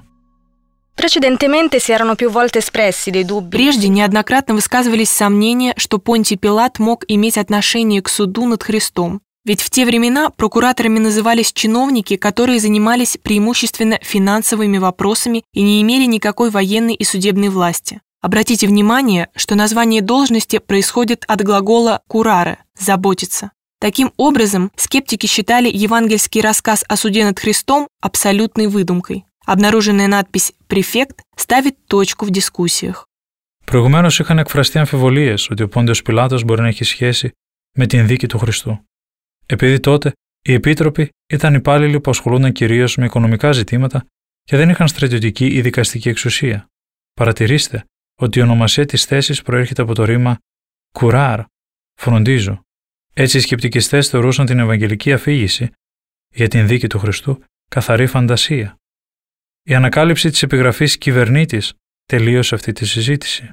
Прежде неоднократно высказывались сомнения, что Понтий Пилат мог иметь отношение к суду над Христом. Ведь в те времена прокураторами назывались чиновники, которые занимались преимущественно финансовыми вопросами и не имели никакой военной и судебной власти. Обратите внимание, что название должности происходит от глагола «curare» – «заботиться». Таким образом, скептики считали евангельский рассказ о суде над Христом абсолютной выдумкой. Обнаруженная надпись «Префект» ставит точку в дискуссиях. Προηγουμένως είχαν εκφραστεί αμφιβολίες ότι ο Πόντιος Πιλάτος μπορεί να έχει σχέση με την δίκη του Χριστού. Επειδή τότε οι επίτροποι ήταν υπάλληλοι που ασχολούνταν κυρίως με οικονομικά ζητήματα και δεν είχαν στρατιωτική ή δικαστική εξουσία. Παρατηρήστε ότι η ονομασία της θέσης προέρχεται από το ρήμα «curar», φροντίζω. Έτσι οι σκεπτικιστές θεωρούσαν την ευαγγελική αφήγηση για την δίκη του Χριστού καθαρή φαντασία. Η ανακάλυψη της επιγραφής κυβερνήτης τελείωσε αυτή τη συζήτηση.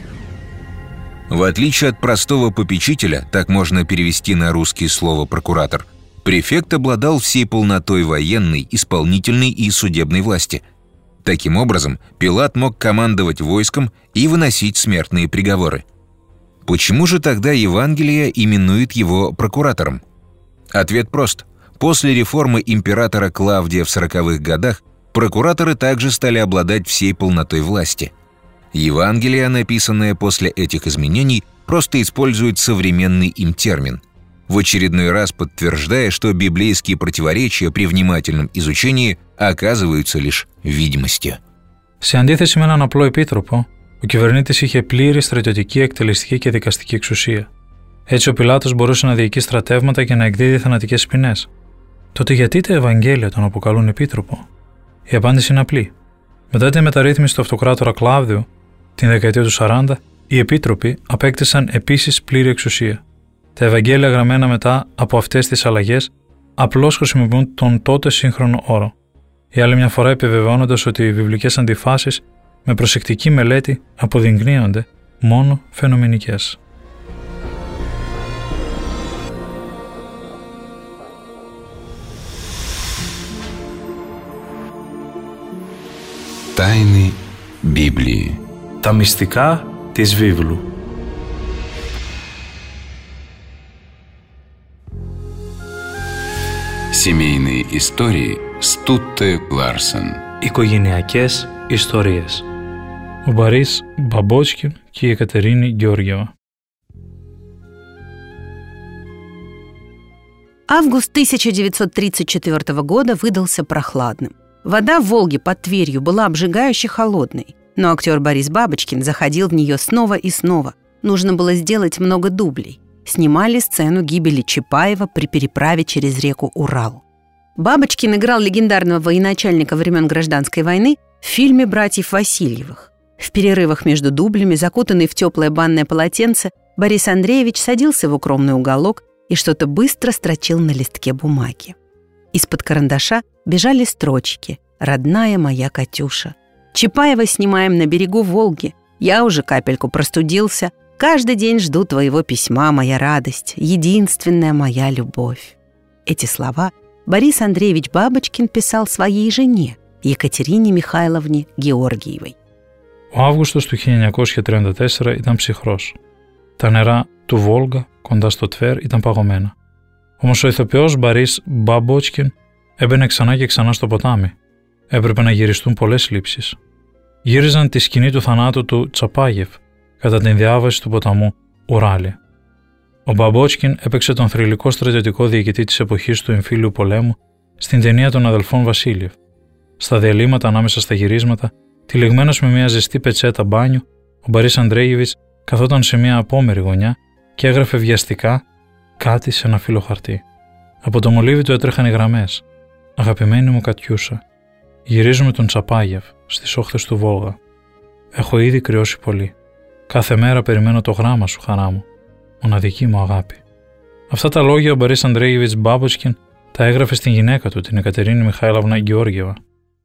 В отличие от простого попечителя, так можно перевести на русский слово «прокуратор», префект обладал всей полнотой военной, исполнительной и судебной власти. Таким образом, Пилат мог командовать войском и выносить смертные приговоры. Почему же тогда Евангелие именует его прокуратором? Ответ прост. После реформы императора Клавдия в 40-х годах прокураторы также стали обладать всей полнотой власти. Евангелие, написанное после этих изменений, просто использует современный им термин, в очередной раз подтверждая, что библейские противоречия при внимательном изучении оказываются лишь видимостью. Σε αντίθεση με έναν απλό επίτροπο, ο κυβερνήτης είχε πλήρη στρατιωτική, εκτελεστική και δικαστική εξουσία. Έτσι, ο Πιλάτος μπορούσε να διοικεί στρατεύματα και να εκδίδει θανατικές ποινές. Τότε γιατί τα Ευαγγέλια τον αποκαλούν επίτροπο? Η απάντηση είναι απλή. Μετά τη μεταρρύθμιση του αυτοκράτορα Κλάβδιου, την δεκαετία του 40, οι επίτροποι απέκτησαν επίσης πλήρη εξουσία. Τα Ευαγγέλια γραμμένα μετά από αυτές τις αλλαγές απλώς χρησιμοποιούν τον τότε σύγχρονο όρο. Για άλλη μια φορά επιβεβαιώνοντας ότι οι βιβλικές αντιφάσεις με προσεκτική μελέτη αποδεικνύονται μόνο φαινομενικές. Тайны Библии. Τα μυστικά της βίβλου. Семейные истории с Тутте Ларсен. Οικογενειακές ιστορίες. Ο Борис Бабочкин και η Екатерина Георгиева. Август 1934 года выдался прохладным. Вода в Волге под Тверью была обжигающе холодной, но актер Борис Бабочкин заходил в нее снова и снова. Нужно было сделать много дублей. Снимали сцену гибели Чапаева при переправе через реку Урал. Бабочкин играл легендарного военачальника времен Гражданской войны в фильме «Братьев Васильевых». В перерывах между дублями, закутанный в теплое банное полотенце, Борис Андреевич садился в укромный уголок и что-то быстро строчил на листке бумаги. Из-под карандаша бежали строчки «Родная моя Катюша». «Чапаева снимаем на берегу Волги. Я уже капельку простудился. Каждый день жду твоего письма, моя радость, единственная моя любовь». Эти слова Борис Андреевич Бабочкин писал своей жене, Екатерине Михайловне Георгиевой. Ο Αύγουστος του 1934 ήταν ψυχρός. Τα νερά του Βόλγα κοντά στο Τβέρ ήταν παγωμένα. Όμως ο ηθοποιός Μπαρίς Μπαμπότσκιν έμπαινε ξανά και ξανά στο ποτάμι. Έπρεπε να γυριστούν πολλές λήψεις. Γύριζαν τη σκηνή του θανάτου του Τσαπάγεφ κατά την διάβαση του ποταμού Ουράλια. Ο Μπαμπότσκιν έπαιξε τον θρυλικό στρατιωτικό διοικητή της εποχής του εμφύλιου πολέμου στην ταινία των αδελφών Βασίλειεφ. Στα διαλύματα ανάμεσα στα γυρίσματα, τυλιγμένος με μια ζεστή πετσέτα μπάνιου, ο Μπαρίς Αντρέγεβιτς καθόταν σε μια απόμερη γωνιά και έγραφε βιαστικά κάτι σε ένα φύλλο χαρτί. Από το μολύβι του έτρεχαν οι γραμμές. «Αγαπημένη μου Κατιούσα, γυρίζουμε τον Τσαπάγεφ στις όχθες του Βόλγα. Έχω ήδη κρυώσει πολύ. Κάθε μέρα περιμένω το γράμμα σου, χαρά μου. Μοναδική μου αγάπη». Αυτά τα λόγια ο Μπαρίς Αντρέγεβιτς Μπάμποτσκιν τα έγραφε στην γυναίκα του, την Екатерину Михайловну Георгиева.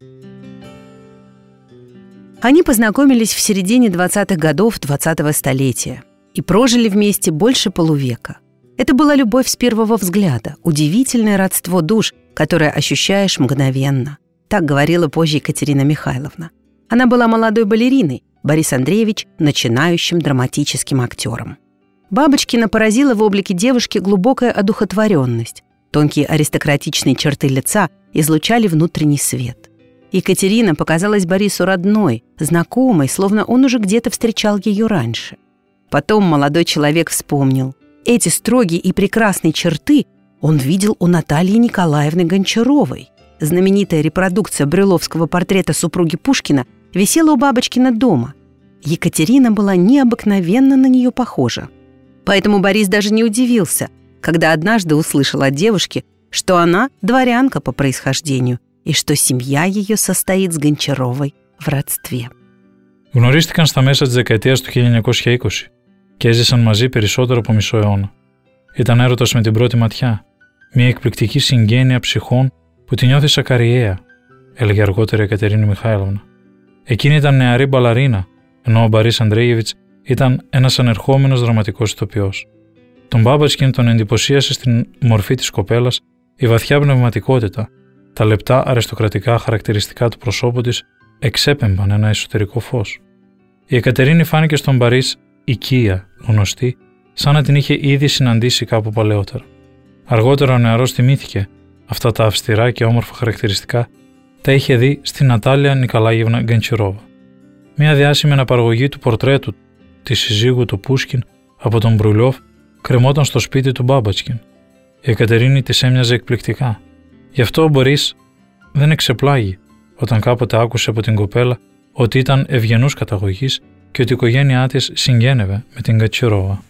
Они познакомились в середине 20-х годов 20-го столетия и прожили вместе больше полувека. Это была любовь с первого взгляда, удивительное родство душ, которое ощущаешь мгновенно. Так говорила позже Екатерина Михайловна. Она была молодой балериной, Борис Андреевич – начинающим драматическим актером. Бабочкина поразила в облике девушки глубокая одухотворенность. Тонкие аристократичные черты лица излучали внутренний свет. Екатерина показалась Борису родной, знакомой, словно он уже где-то встречал ее раньше. Потом молодой человек вспомнил. Эти строгие и прекрасные черты он видел у Натальи Николаевны Гончаровой. Знаменитая репродукция брюловского портрета супруги Пушкина висела у Бабочкина дома. Екатерина была необыкновенно на нее похожа. Поэтому Борис даже не удивился, когда однажды услышал от девушки, что она дворянка по происхождению и что семья ее состоит с Гончаровой в родстве. Γνωρίστηκαν στα μέσα της δεκαετίας του 1920 και έζησαν μαζί περισσότερο από μισό αιώνα. Ήταν έρωτας με την πρώτη ματιά, μια εκπληκτική συγγένεια ψυχών που τη νιώθει ακαριαία, έλεγε αργότερα η Εκατερίνη Μιχάηλοβνα. Εκείνη ήταν νεαρή μπαλαρίνα, ενώ ο Μπαρίς Αντρέγεβιτς ήταν ένας ανερχόμενος δραματικός ηθοποιός. Τον Μπάμποτσκιν τον εντυπωσίασε στην μορφή της κοπέλας η βαθιά πνευματικότητα, τα λεπτά αριστοκρατικά χαρακτηριστικά του προσώπου της εξέπεμπαν ένα εσωτερικό φως. Η Εκατερίνη φάνηκε στον Μπαρίς οικία, γνωστή, σαν να την είχε ήδη συναντήσει κάπου παλαιότερα. Αργότερα ο νεαρός θυμήθηκε αυτά τα αυστηρά και όμορφα χαρακτηριστικά τα είχε δει στην Νατάλια Νικολάιευνα Γκοντσαρόβα. Μια διάσημη αναπαραγωγή του πορτρέτου της συζύγου του Πούσκιν από τον Μπρουλιόφ κρεμόταν στο σπίτι του Μπάμποτσκιν. Η Εκατερίνη της έμοιαζε εκπληκτικά. Γι' αυτό ο Μπορίς δεν εξεπλάγει όταν κάποτε άκουσε από την κοπέλα ότι ήταν ευγενούς καταγωγής και ότι η οικογένειά της συγγένευε με την Γκοντσαρόβα.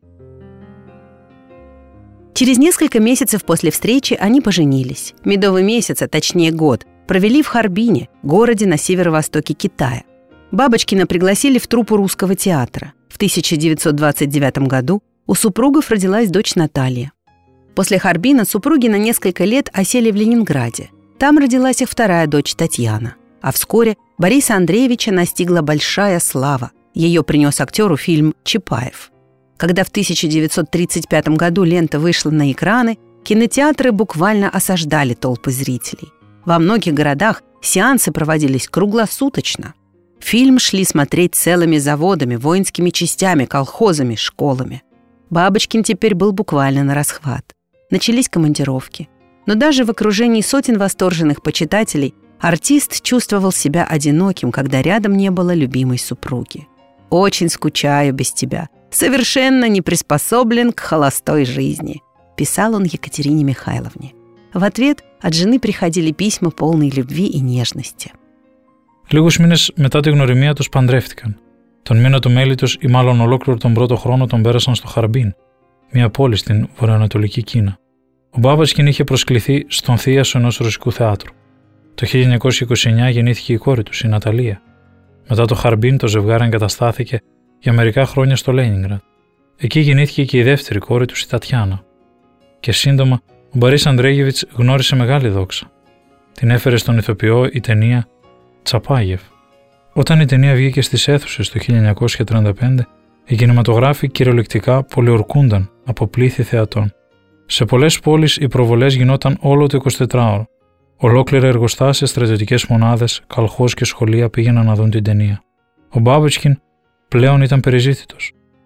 Через несколько месяцев после встречи они поженились. Медовый месяц, а точнее год, провели в Харбине, городе на северо-востоке Китая. Бабочкина пригласили в труппу русского театра. В 1929 году у супругов родилась дочь Наталья. После Харбина супруги на несколько лет осели в Ленинграде. Там родилась их вторая дочь Татьяна. А вскоре Бориса Андреевича настигла большая слава. Ее принес актеру фильм «Чапаев». Когда в 1935 году лента вышла на экраны, кинотеатры буквально осаждали толпы зрителей. Во многих городах сеансы проводились круглосуточно. Фильм шли смотреть целыми заводами, воинскими частями, колхозами, школами. Бабочкин теперь был буквально на расхват. Начались командировки. Но даже в окружении сотен восторженных почитателей артист чувствовал себя одиноким, когда рядом не было любимой супруги. «Очень скучаю без тебя. Совершенно не приспособлен к холостой жизни», писал он Екатерине Михайловне. В ответ от жены приходили письма, полные любви и νежности. Λίγους μήνες μετά τη γνωριμία τους παντρεύτηκαν. Τον μήνα του μέλητος ή μάλλον ολόκληρο τον πρώτο χρόνο τον πέρασαν στο Χαρμπίν, μια πόλη στην βορειοανατολική Κίνα. Ο Μπάμποτσκιν είχε προσκληθεί στον θίασο ενός ρωσικού θεάτρου. Το 1929 γεννήθηκε η κόρη του, η Ναταλία. Μετά το Χαρμπίν το ζευγάρι εγκαταστάθηκε για μερικά χρόνια στο Λένινγκραντ. Εκεί γεννήθηκε και η δεύτερη κόρη του, η Τατιάνα. Και σύντομα ο Μπορίς Αντρέγεβιτς γνώρισε μεγάλη δόξα. Την έφερε στον ηθοποιό η ταινία Τσαπάγεφ. Όταν η ταινία βγήκε στις αίθουσες το 1935, οι κινηματογράφοι κυριολεκτικά πολιορκούνταν από πλήθη θεατών. Σε πολλές πόλεις οι προβολές γινόταν όλο το 24ωρο. Ολόκληρα εργοστάσια, στρατιωτικές μονάδες, καλχός και σχολεία πήγαιναν να δουν την ταινία. Ο Μπάμποτσκιν πλέον ήταν περιζήτητος.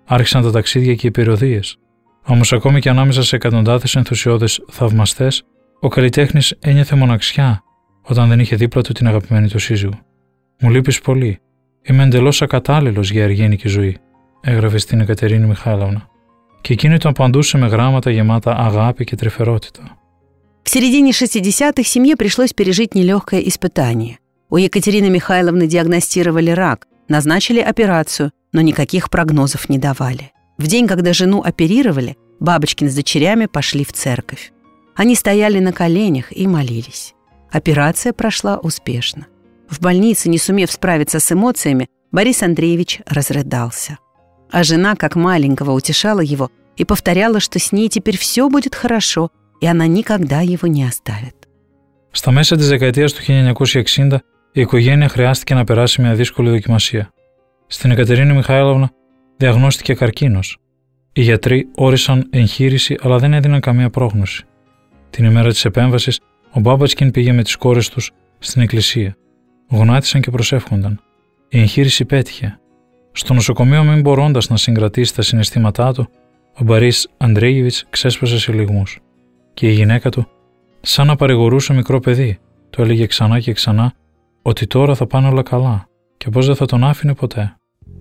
άρχισαν τα ταξίδια και οι περιοδίες. Όμως ακόμη και ανάμεσα σε εκατοντάδες ενθουσιώδες θαυμαστές, ο καλλιτέχνης ένιωθε μοναξιά όταν δεν είχε δίπλα του την αγαπημένη του σύζυγο. «Μου λείπεις πολύ. Είμαι εντελώς ακατάλληλος για αργένικη ζωή», έγραφε στην Εκατερίνη Μιχайловна. Και εκείνη το απαντούσε με γράμματα γεμάτα αγάπη και τρυφερότητα. В середине 60-х семье пришлось пережить нелегкое испытание. У Екатерины Михайловны диагностировали рак, назначили операцию, но никаких прогнозов не давали. В день, когда жену оперировали, Бабочкин с дочерями пошли в церковь. Они стояли на коленях и молились. Операция прошла успешно. В больнице, не сумев справиться с эмоциями, Борис Андреевич разрыдался. А жена, как маленького, утешала его и повторяла, что с ней теперь все будет хорошо, и она никогда его не оставит. Στα μέσα της δεκαετίας του 1960, η οικογένεια χρειάστηκε να περάσει μια δύσκολη δοκιμασία. Στην Εκατερίνη Μιχайловna διαγνώστηκε καρκίνος. Οι γιατροί όρισαν εγχείρηση, αλλά δεν έδιναν καμία πρόγνωση. Την ημέρα της επέμβασης, ο Μπάμπατσκιν πήγε με τις κόρες τους στην εκκλησία. Γονάτισαν και προσεύχονταν. Η εγχείρηση πέτυχε. Στο νοσοκομείο, μην μπορώντας να συγκρατήσει τα συναισθήματά του, ο Μπορίς Αντρέιεβιτς ξέσπασε σε λυγμούς. Και η γυναίκα του, σαν να παρηγορούσε μικρό παιδί, του έλεγε ξανά και ξανά ότι τώρα θα πάνε όλα καλά και πως δεν θα τον άφηνε ποτέ.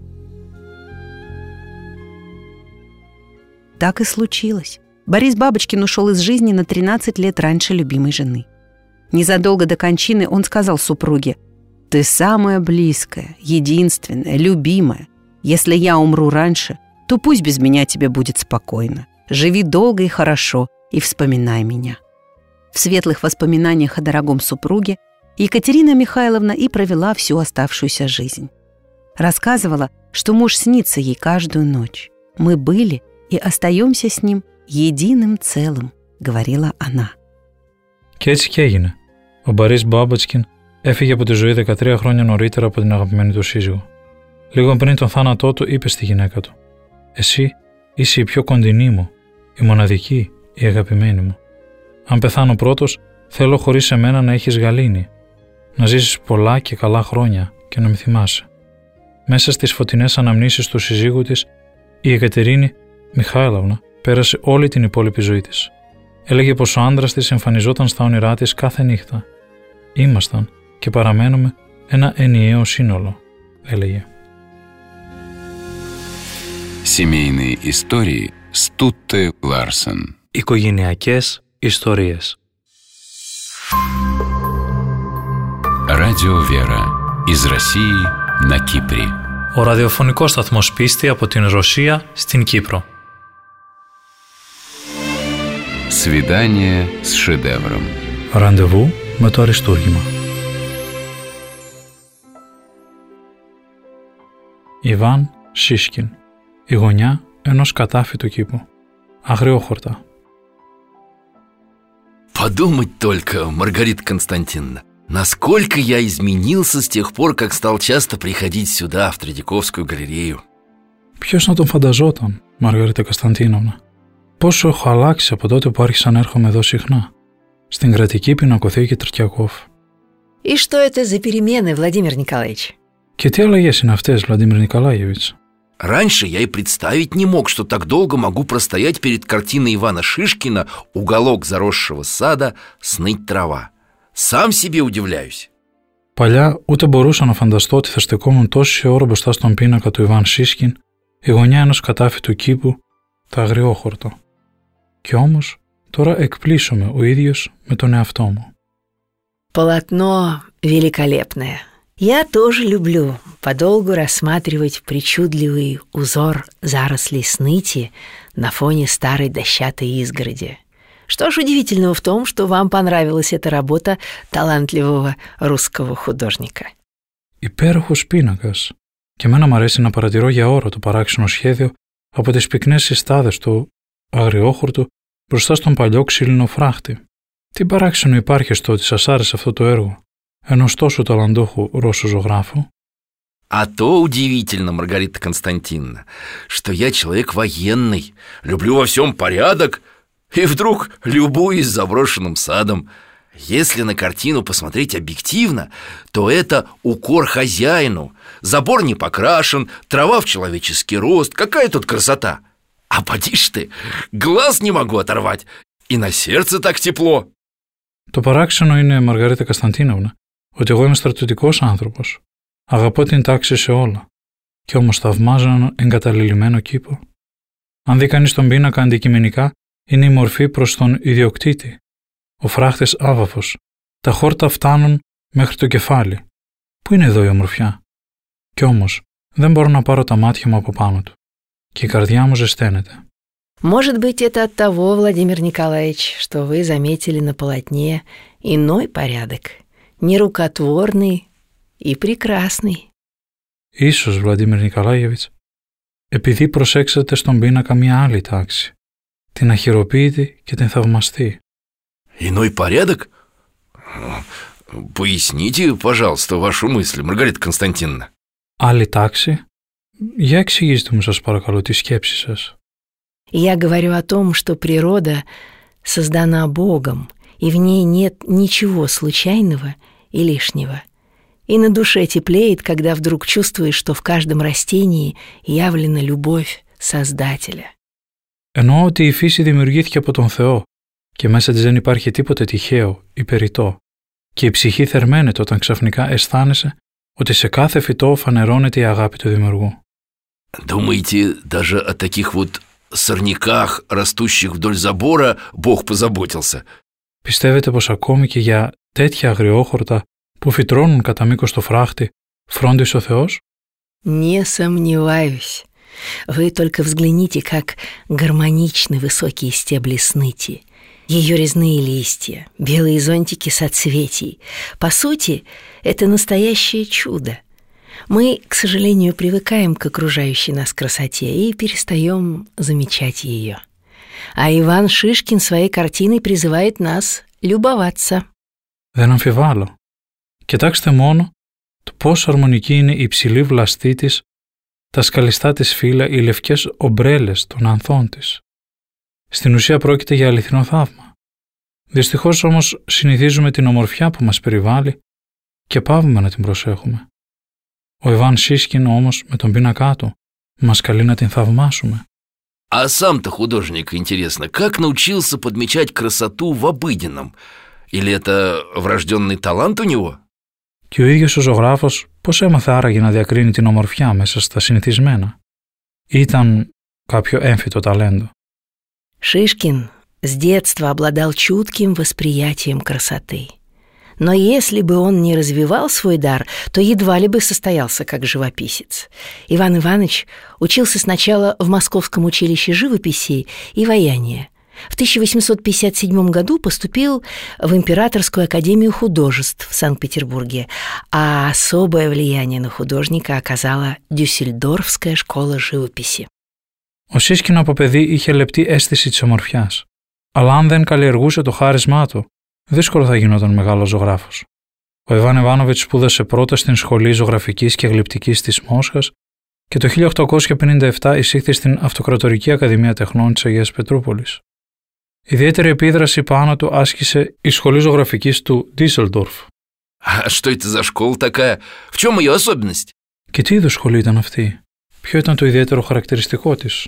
Так и случилось. Борис Бабочкин ушел из жизни на 13 лет раньше любимой жены. Незадолго до кончины он сказал супруге: «Ты самая близкая, единственная, любимая. Если я умру раньше, то пусть без меня тебе будет спокойно. Живи долго и хорошо, и вспоминай меня». В светлых воспоминаниях о дорогом супруге Екатерина Михайловна и провела всю оставшуюся жизнь. Рассказывала, что муж снится ей каждую ночь. «Мы были и остаемся с ним единым целым», — говорила она. Και έτσι και έγινε. Ο Μπορίς Μπάμπατσκιν έφυγε από τη ζωή 13 χρόνια νωρίτερα από την αγαπημένη του σύζυγο. Λίγο πριν τον θάνατό του, είπε στη γυναίκα του: «Εσύ είσαι η πιο κοντινή μου, η μοναδική, η αγαπημένη μου. Αν πεθάνω πρώτος, θέλω χωρίς εμένα να έχεις γαλήνη, να ζήσεις πολλά και καλά χρόνια και να με θυμάσαι». Μέσα στις φωτεινές αναμνήσεις του συζύγου της, η Εκατερίνη Μιχайловna πέρασε όλη την υπόλοιπη ζωή της. Έλεγε πως ο άντρας της εμφανιζόταν στα όνειρά της κάθε νύχτα. «Ήμασταν και παραμένουμε ένα ενιαίο σύνολο», έλεγε. Семейные истории с Тутте Ларсен. Οικογενειακές ιστορίες. Радио Вера. Из России на Кипре. Ο ραδιοφωνικός σταθμός Πίστη από την Ρωσία στην Κύπρο. Свидание с шедевром. Ραντεβού με το αριστούργημα. Ιβάν Σίσκιν. Η γωνιά ενός κατάφυτου κήπου. Αγριόχορτα. Подумать только, Маргарита Константиновна, насколько я изменился с тех пор, как стал часто приходить сюда, в Тредяковскую галерею. Ποιος να τον φανταζόταν, Μαργαρίτα Κωνσταντίνοβνα. Πόσο έχω αλλάξει από τότε που άρχισα να έρχομαι εδώ συχνά, στην κρατική πινακοθήκη Τρετιακόφ. И что это за перемены, Владимир Николаевич? Και τι αλλαγές είναι αυτές, Βλαντίμιρ Νικολάιεβιτς? Раньше я и представить не мог, что так долго могу простоять перед картиной Ивана Шишкина «Уголок заросшего сада, сныть трава». Сам себе удивляюсь. Παλιά ούτε μπορούσα να φανταστώ ότι θα στεκόμουν τόση ώρα μπροστά στον πίνακα του Ιβάν Σίσκιν, η γωνιά ενός κατάφυτου κήπου, το αγριόχορτο. Κι όμως τώρα εκπλήσωμαι ο ίδιος με τον εαυτό μου. Полотно великолепное. Я тоже люблю подолгу рассматривать причудливый узор зарослей сныти на фоне старой дощатой изгороди. Что ж удивительного в том, что вам понравилась эта работа талантливого русского художника. Υπέροχος πίνακας. Και εμένα μου αρέσει να παρατηρώ για ώρα το παράξενο σχέδιο από τις πυκνές συστάδες του αγριόχορτου μπροστά στον παλιό ξύλινο φράχτη. Τι παράξενο υπάρχει στο ότι σας άρεσε αυτό το έργο ενός τόσο ταλαντούχου Ρώσου ζωγράφου? А то удивительно, Маргарита Константиновна, что я человек военный, люблю во всем порядок, и вдруг любуюсь заброшенным садом. Если на картину посмотреть объективно, то это укор хозяину. Забор не покрашен, трава в человеческий рост. Какая тут красота! А поди ж ты, глаз не могу оторвать. И на сердце так тепло. Το παράξενο είναι, Μαργαρίτα Κωνσταντίνοβνα, ότι εγώ είμαι στρατιωτικός άνθρωπος. Αγαπώ την τάξη σε όλα. Και όμως θαυμάζω έναν εγκαταλειμμένο κήπο. Αν δει κανείς τον πίνακα αντικειμενικά, είναι η μορφή προς τον ιδιοκτήτη. Ο φράχτης άβαφος. Τα χόρτα φτάνουν μέχρι το κεφάλι. Πού είναι εδώ η ομορφιά? Κι όμως δεν μπορώ να πάρω τα μάτια μου από πάνω του. Και η καρδιά μου ζεσταίνεται. Может быть, это от того, Владимир Николаевич, что вы заметили на полотне иной порядок, нерукотворный и прекрасный. Ίσως, Βλαντίμιρ Νικολάιεβιτς, επειδή προσέξατε στον πίνακα μια άλλη τάξη, την αχειροποίητη και την θαυμαστή. Иной порядок? Поясните, пожалуйста, вашу мысль, Маргарита Константиновна. Άλλη τάξη? Για εξηγήστε μου, σας παρακαλώ, τη σκέψη σας. Я говорю о том, что природа создана Богом, и в ней нет ничего случайного и лишнего. И на душе теплеет, когда вдруг чувствуешь, что в каждом растении явлена любовь Создателя. Εννοώ ότι η φύση δημιουργήθηκε από τον Θεό και μέσα της δεν υπάρχει τίποτε τυχαίο ή περιττό και η ψυχή θερμαίνεται όταν ξαφνικά αισθάνεσαι ότι σε κάθε φυτό φανερώνεται η αγάπη του δημιουργού. Думаете, даже о таких вот сорняках, растущих вдоль забора, Бог позаботился? Πιστεύετε πως ακόμη και για τέτοια αγριόχορτα που φυτρώνουν κατά μήκος το φράχτη φρόντισε ο Θεός? Не сомневаюсь. Вы только взгляните, как гармоничны высокие стебли сныти, ее резные листья, белые зонтики соцветий. По сути, это настоящее чудо. Мы, к сожалению, привыкаем к окружающей нас красоте и перестаем замечать ее. А Иван Шишкин своей картиной призывает нас любоваться. Δεν αμφιβάλλω. Κοιτάξτε μόνο το πόσο αρμονική είναι η υψηλή βλαστή της, τα σκαλιστά της φύλλα, οι λευκές ομπρέλες των ανθών της. Στην ουσία πρόκειται για αληθινό θαύμα. Δυστυχώς όμως συνηθίζουμε την ομορφιά που μας περιβάλλει και πάβουμε να την προσέχουμε. Ο Ιβάν Σίσκιν όμως με τον πίνακά του μας καλεί να την θαυμάσουμε. А сам-то художник, интересно, как научился подмечать красоту в обыденном? Или это врожденный талант у него? Και ο ίδιος ο ζωγράφος πώς έμαθε άραγε να διακρίνει την ομορφιά μέσα στα συνηθισμένα? Ήταν κάποιο έμφυτο ταλέντο? Шишкин с детства обладал чутким восприятием красоты. Но если бы он не развивал свой дар, то едва ли бы состоялся как живописец. Иван Иванович учился сначала в Московском училище живописи и ваяния. В 1857 году поступил в Императорскую академию художеств в Санкт-Петербурге, а особое влияние на художника оказала Дюссельдорфская школа живописи. Ο Σίσκιν από παιδί είχε λεπτή αίσθηση της ομορφιάς, αλλά αν δεν καλλιεργούσε το χάρισμά του, δύσκολο θα γινόταν μεγάλος ζωγράφος. Ο Ιβάν Ιβάνοβιτς σπούδασε πρώτα στην Σχολή Ζωγραφικής και Γλυπτικής της Μόσχας και το 1857 εισήχθη στην Αυτοκρατορική Ακαδημία Τεχνών της Αγίας Πετρούπολης. Ιδιαίτερη επίδραση πάνω του άσκησε η Σχολή Ζωγραφικής του Ντίσελντορφ. А что это за школа такая? В чем ее особенность? Και τι είδους σχολή ήταν αυτή? Ποιο ήταν το ιδιαίτερο χαρακτηριστικό της?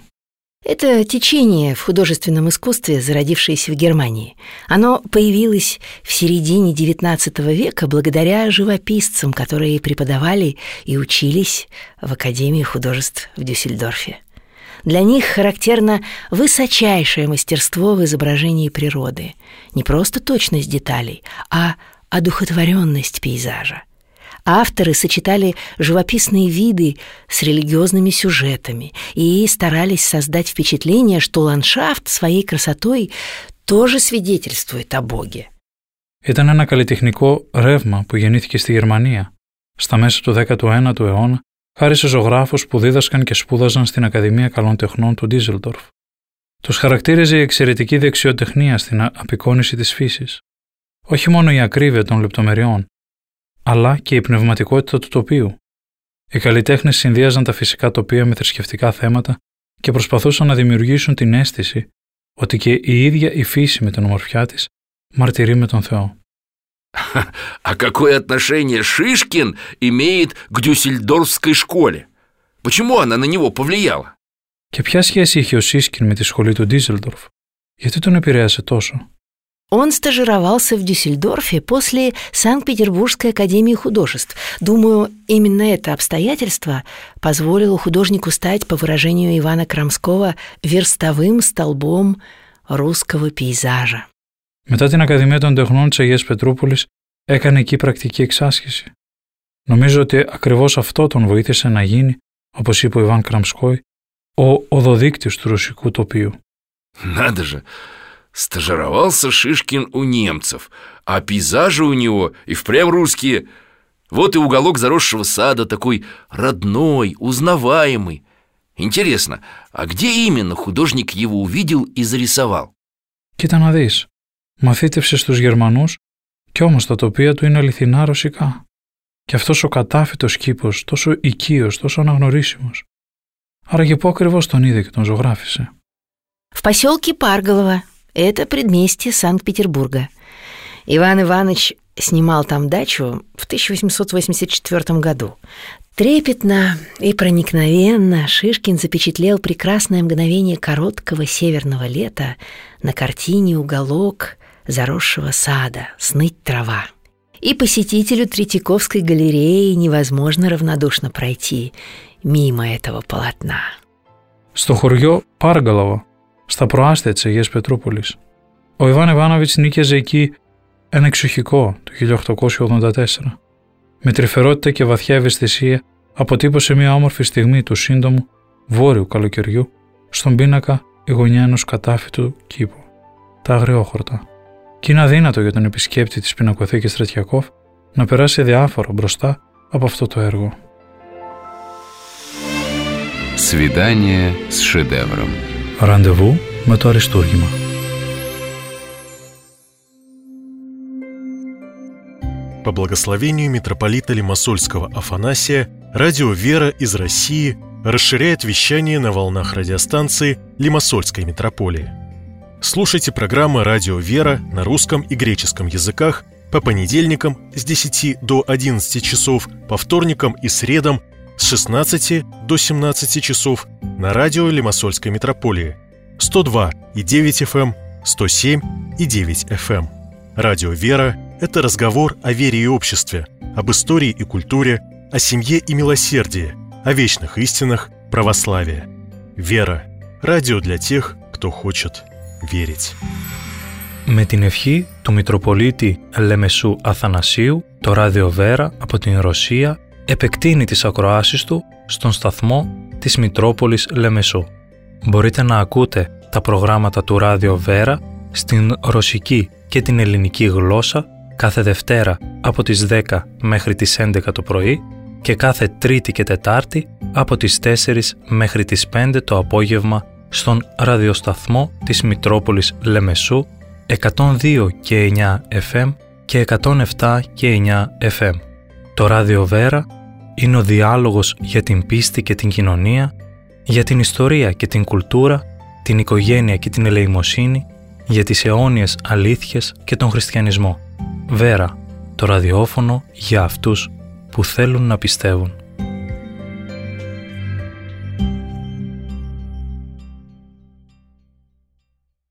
Это течение в художественном искусстве, зародившееся в Германии. Оно появилось в середине XIX века благодаря живописцам, которые преподавали и учились в Академии художеств в Дюссельдорфе. Для них характерно высочайшее мастерство в изображении природы. Не просто точность деталей, а одухотворенность пейзажа. Авторы сочетали живописные виды с религиозными сюжетами и старались создать впечатление, что ландшафт своей красотой тоже свидетельствует о Боге. Ήταν ένα καλλιτεχνικό ρεύμα που γεννήθηκε στη Γερμανία στα μέσα του 19ου αιώνα, χάρη σε ζωγράφους που δίδασκαν και σπούδαζαν στην Ακαδημία Καλών Τεχνών του Ντίζελντορφ. Τους χαρακτήριζε η εξαιρετική δεξιοτεχνία στην απεικόνιση της φύσης. Όχι μόνο η ακρίβεια των λεπτομεριών, αλλά και η πνευματικότητα του τοπίου. Οι καλλιτέχνες συνδύαζαν τα φυσικά τοπία με θρησκευτικά θέματα και προσπαθούσαν να δημιουργήσουν την αίσθηση ότι και η ίδια η φύση με την ομορφιά της μαρτυρεί με τον Θεό. А какое отношение Шишкин имеет к Дюссельдорфской школе? Почему она на него повлияла? Και ποια σχέση είχε ο Σίσκιν με τη σχολή του Ντίζελντορφ? Γιατί τον επηρέασε τόσο? Он стажировался в Дюссельдорфе после Санкт-Петербургской академии художеств. Думаю, именно это обстоятельство позволило художнику стать, по выражению Ивана Крамского, верстовым столбом русского пейзажа. Μετά την Ακαδημία των Τεχνών της Αγίας Πετρούπολης έκανε εκεί πρακτική εξάσκηση. Νομίζω ότι ακριβώς αυτό τον βοήθησε να γίνει, όπως είπε ο Ιβάν Κραμσκόι, ο οδοδείκτης του ρωσικού τοπίου. Надо же! Стажировался Шишкин у немцев, а пейзажи у него и впрямь русские. Вот и уголок заросшего сада такой родной, узнаваемый. Интересно, а где именно художник его увидел и зарисовал? Κοίτα να δεις, μαθήτευσε στους Γερμανούς κι όμως τα τοπία του είναι αληθινά ρωσικά. Και αυτός ο κατάφυτος κήπος, τόσο οικείος, τόσο αναγνωρίσιμος. Άρα και πού ακριβώς τον είδε και τον ζωγράφισε? В поселке Парголово. Это предместье Санкт-Петербурга. Иван Иванович снимал там дачу в 1884 году. Трепетно и проникновенно Шишкин запечатлел прекрасное мгновение короткого северного лета на картине «Уголок заросшего сада, сныть трава». И посетителю Третьяковской галереи невозможно равнодушно пройти мимо этого полотна. Στο χωριό Πάργαλοβο, στα προάστια της Αγίας Πετρούπολης, ο Ιβάν Ιβάνοβιτς νίκιαζε εκεί ένα εξοχικό του 1884. Με τρυφερότητα και βαθιά ευαισθησία αποτύπωσε μια όμορφη στιγμή του σύντομου βόρειου καλοκαιριού στον πίνακα η γωνιά ενός κατάφυτου κήπου, τα αγριόχορτα. Και είναι αδύνατο για τον επισκέπτη της πινακοθήκης Τретьяков να περάσει διάφορο μπροστά από αυτό το έργο. Свидание с шедевром. Ραντεβού με το αριστούργημα. По благословению митрополита Лимассольского Афанасия, радио «Вера» из России расширяет вещание на волнах радиостанции Лимассольской митрополии. Слушайте программы «Радио «Вера» на русском и греческом языках по понедельникам с 10 до 11 часов, по вторникам и средам с 16 до 17 часов на радио Лимассольской митрополии 102,9 FM, 107,9 FM. Радио «Вера» — это разговор о вере и обществе, об истории и культуре, о семье и милосердии, о вечных истинах православия. «Вера» — радио для тех, кто хочет верить. Με την ευχή του Μητροπολίτη Λεμεσού Αθανασίου, το ράδιο Βέρα από την Ρωσία επεκτείνει τις ακροάσεις του στον σταθμό της Μητρόπολης Λεμεσού. Μπορείτε να ακούτε τα προγράμματα του ράδιο Βέρα στην ρωσική και την ελληνική γλώσσα κάθε Δευτέρα από τις 10 μέχρι τις 11 το πρωί και κάθε Τρίτη και Τετάρτη από τις 4 μέχρι τις 5 το απόγευμα στον ραδιοσταθμό της Μητρόπολης Λεμεσού 102 και 9 FM και 107 και 9 FM. Το ράδιο Βέρα είναι ο διάλογος για την πίστη και την κοινωνία, για την ιστορία και την κουλτούρα, την οικογένεια και την ελεημοσύνη, για τις αιώνιες αλήθειες και τον χριστιανισμό. Βέρα, το ραδιόφωνο για αυτούς που θέλουν να πιστεύουν.